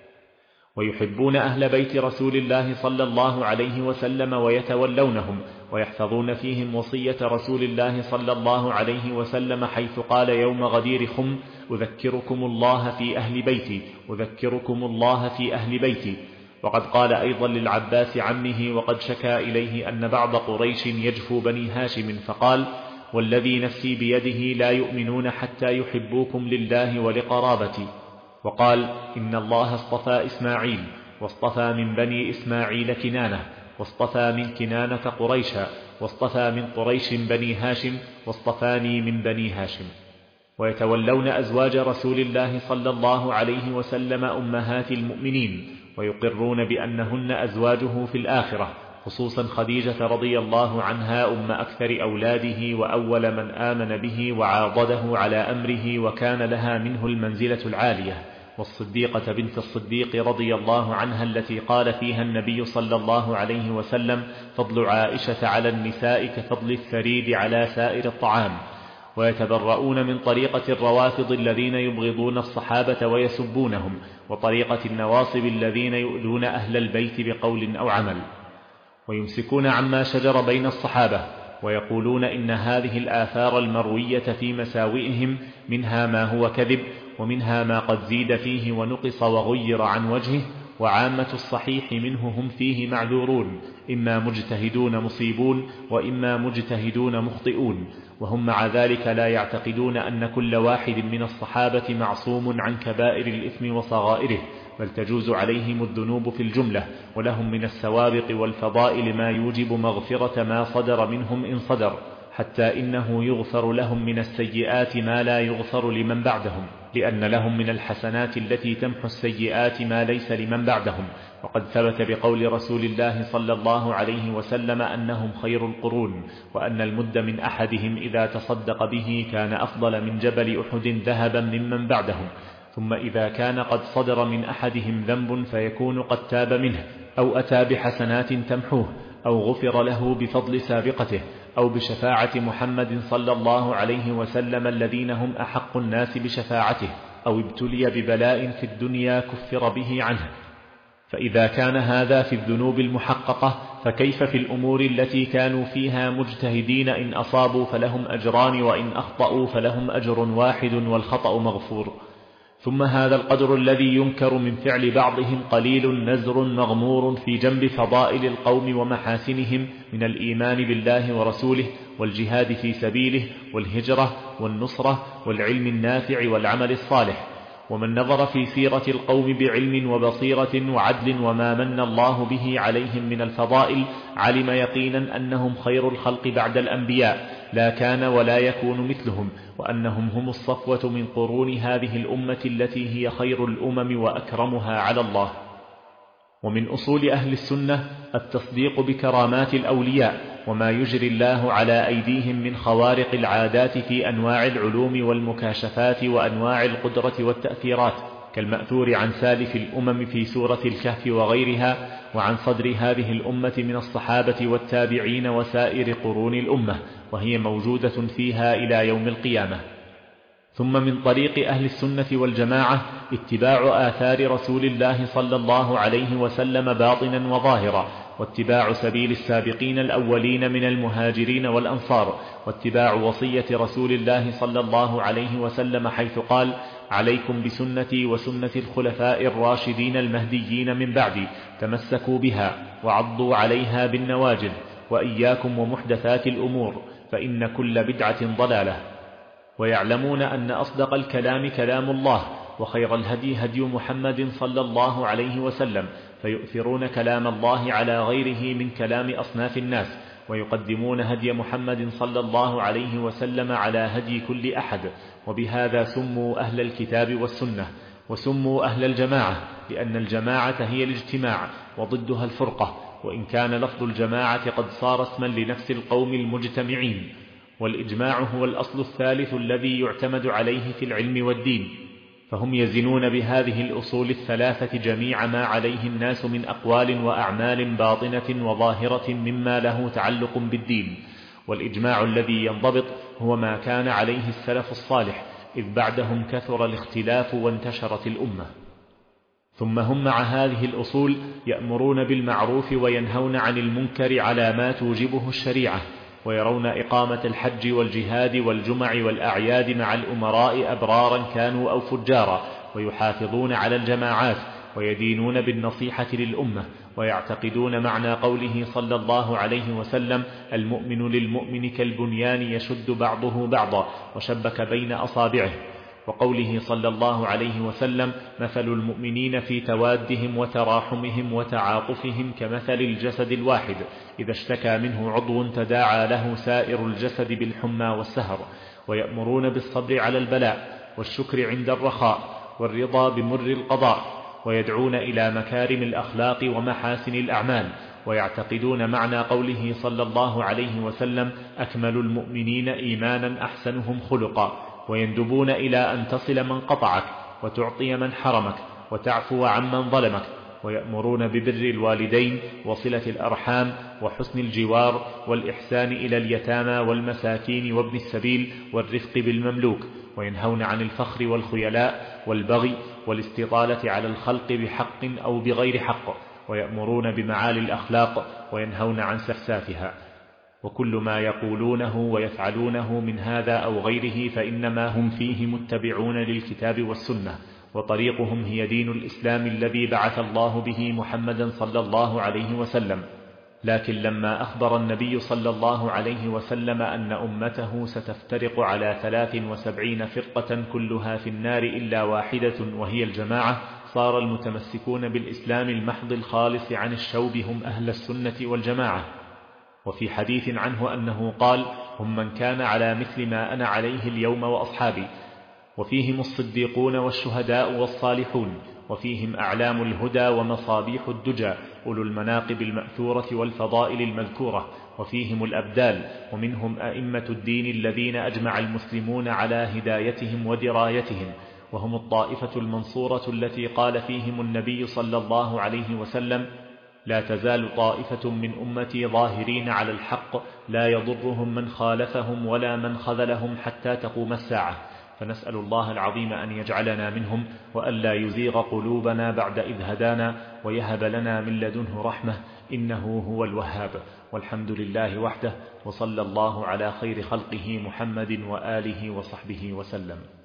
ويحبون أهل بيت رسول الله صلى الله عليه وسلم ويتولونهم، ويحفظون فيهم وصية رسول الله صلى الله عليه وسلم حيث قال يوم غدير خم: أذكركم الله في أهل بيتي، أذكركم الله في أهل بيتي. وقد قال أيضا للعباس عمه وقد شكا إليه أن بعض قريش يجفو بني هاشم، فقال: والذي نفسي بيده لا يؤمنون حتى يحبوكم لله ولقرابتي. وقال: إن الله اصطفى إسماعيل، واصطفى من بني إسماعيل كنانة، واصطفى من كنانة قريشا، واصطفى من قريش بني هاشم، واصطفاني من هاشم بني هاشم. ويتولون أزواج رسول الله صلى الله عليه وسلم أمهات المؤمنين، ويقرون بأنهن أزواجه في الآخرة، خصوصا خديجة رضي الله عنها أم أكثر أولاده وأول من آمن به وعاضده على أمره وكان لها منه المنزلة العالية، والصديقة بنت الصديق رضي الله عنها التي قال فيها النبي صلى الله عليه وسلم: فضل عائشة على النساء كفضل الثريد على سائر الطعام. ويتبرؤون من طريقة الروافض الذين يبغضون الصحابة ويسبونهم، وطريقة النواصب الذين يؤذون أهل البيت بقول أو عمل. ويمسكون عما شجر بين الصحابة، ويقولون إن هذه الآثار المروية في مساوئهم منها ما هو كذب، ومنها ما قد زيد فيه ونقص وغير عن وجهه، وعامة الصحيح منه هم فيه معذورون، إما مجتهدون مصيبون، وإما مجتهدون مخطئون. وهم مع ذلك لا يعتقدون أن كل واحد من الصحابة معصوم عن كبائر الإثم وصغائره، بل تجوز عليهم الذنوب في الجملة، ولهم من السوابق والفضائل ما يوجب مغفرة ما صدر منهم إن صدر، حتى إنه يغفر لهم من السيئات ما لا يغفر لمن بعدهم، لأن لهم من الحسنات التي تمحو السيئات ما ليس لمن بعدهم. وقد ثبت بقول رسول الله صلى الله عليه وسلم أنهم خير القرون، وأن المد من أحدهم إذا تصدق به كان أفضل من جبل أحد ذهبا ممن بعدهم. ثم إذا كان قد صدر من أحدهم ذنب فيكون قد تاب منه، أو أتى بحسنات تمحوه، أو غفر له بفضل سابقته، أو بشفاعة محمد صلى الله عليه وسلم الذين هم أحق الناس بشفاعته، أو ابتلي ببلاء في الدنيا كفر به عنه. فإذا كان هذا في الذنوب المحققة، فكيف في الأمور التي كانوا فيها مجتهدين؟ إن أصابوا فلهم أجران، وإن أخطأوا فلهم أجر واحد والخطأ مغفور. ثم هذا القدر الذي ينكر من فعل بعضهم قليل نزر مغمور في جنب فضائل القوم ومحاسنهم من الإيمان بالله ورسوله، والجهاد في سبيله، والهجرة، والنصرة، والعلم النافع، والعمل الصالح. ومن نظر في سيرة القوم بعلم وبصيرة وعدل وما من الله به عليهم من الفضائل، علم يقينا أنهم خير الخلق بعد الأنبياء، لا كان ولا يكون مثلهم، وأنهم هم الصفوة من قرون هذه الأمة التي هي خير الأمم وأكرمها على الله. ومن أصول أهل السنة التصديق بكرامات الأولياء، وما يجري الله على أيديهم من خوارق العادات في أنواع العلوم والمكاشفات وأنواع القدرة والتأثيرات، كالمأثور عن سالف الأمم في سورة الكهف وغيرها، وعن صدر هذه الأمة من الصحابة والتابعين وسائر قرون الأمة، وهي موجودة فيها إلى يوم القيامة. ثم من طريق أهل السنة والجماعة اتباع آثار رسول الله صلى الله عليه وسلم باطنا وظاهرا، واتباع سبيل السابقين الأولين من المهاجرين والأنصار، واتباع وصية رسول الله صلى الله عليه وسلم حيث قال: عليكم بسنتي وسنة الخلفاء الراشدين المهديين من بعدي، تمسكوا بها وعضوا عليها بالنواجذ، وإياكم ومحدثات الأمور، فإن كل بدعة ضلالة. ويعلمون أن أصدق الكلام كلام الله، وخير الهدي هدي محمد صلى الله عليه وسلم، فيؤثرون كلام الله على غيره من كلام أصناف الناس، ويقدمون هدي محمد صلى الله عليه وسلم على هدي كل أحد. وبهذا سموا أهل الكتاب والسنة، وسموا أهل الجماعة، لأن الجماعة هي الاجتماع، وضدها الفرقة، وإن كان لفظ الجماعة قد صار اسما لنفس القوم المجتمعين. والإجماع هو الأصل الثالث الذي يعتمد عليه في العلم والدين، فهم يزنون بهذه الأصول الثلاثة جميع ما عليه الناس من أقوال وأعمال باطنة وظاهرة مما له تعلق بالدين. والإجماع الذي ينضبط هو ما كان عليه السلف الصالح، إذ بعدهم كثر الاختلاف وانتشرت الأمة. ثم هم مع هذه الأصول يأمرون بالمعروف وينهون عن المنكر على ما توجبه الشريعة، ويرون إقامة الحج والجهاد والجمع والأعياد مع الأمراء أبرارا كانوا أو فجارا، ويحافظون على الجماعات، ويدينون بالنصيحة للأمة، ويعتقدون معنى قوله صلى الله عليه وسلم: المؤمن للمؤمن كالبنيان يشد بعضه بعضا، وشبك بين أصابعه، وقوله صلى الله عليه وسلم: مثل المؤمنين في توادهم وتراحمهم وتعاطفهم كمثل الجسد الواحد، إذا اشتكى منه عضو تداعى له سائر الجسد بالحمى والسهر. ويأمرون بالصبر على البلاء، والشكر عند الرخاء، والرضا بمر القضاء، ويدعون إلى مكارم الأخلاق ومحاسن الأعمال، ويعتقدون معنى قوله صلى الله عليه وسلم: أكمل المؤمنين إيمانا أحسنهم خلقا، ويندبون إلى أن تصل من قطعك، وتعطي من حرمك، وتعفو عمن ظلمك. ويأمرون ببر الوالدين، وصلة الأرحام، وحسن الجوار، والإحسان إلى اليتامى والمساكين وابن السبيل، والرفق بالمملوك. وينهون عن الفخر والخيلاء والبغي والاستطالة على الخلق بحق أو بغير حق. ويأمرون بمعالي الأخلاق وينهون عن سفسافها. وكل ما يقولونه ويفعلونه من هذا أو غيره فإنما هم فيه متبعون للكتاب والسنة، وطريقهم هي دين الإسلام الذي بعث الله به محمدا صلى الله عليه وسلم. لكن لما أخبر النبي صلى الله عليه وسلم أن أمته ستفترق على 73 فرقة كلها في النار إلا واحدة وهي الجماعة، صار المتمسكون بالإسلام المحض الخالص عن الشوب هم أهل السنة والجماعة. وفي حديث عنه أنه قال: هم من كان على مثل ما أنا عليه اليوم وأصحابي. وفيهم الصديقون والشهداء والصالحون، وفيهم أعلام الهدى ومصابيح الدجى أولو المناقب المأثورة والفضائل المذكورة، وفيهم الأبدال، ومنهم أئمة الدين الذين أجمع المسلمون على هدايتهم ودرايتهم، وهم الطائفة المنصورة التي قال فيهم النبي صلى الله عليه وسلم: لا تزال طائفة من أمتي ظاهرين على الحق لا يضرهم من خالفهم ولا من خذلهم حتى تقوم الساعة. فنسأل الله العظيم أن يجعلنا منهم، وألا يزيغ قلوبنا بعد إذ هدانا، ويهب لنا من لدنه رحمة إنه هو الوهاب. والحمد لله وحده، وصلى الله على خير خلقه محمد وآله وصحبه وسلم.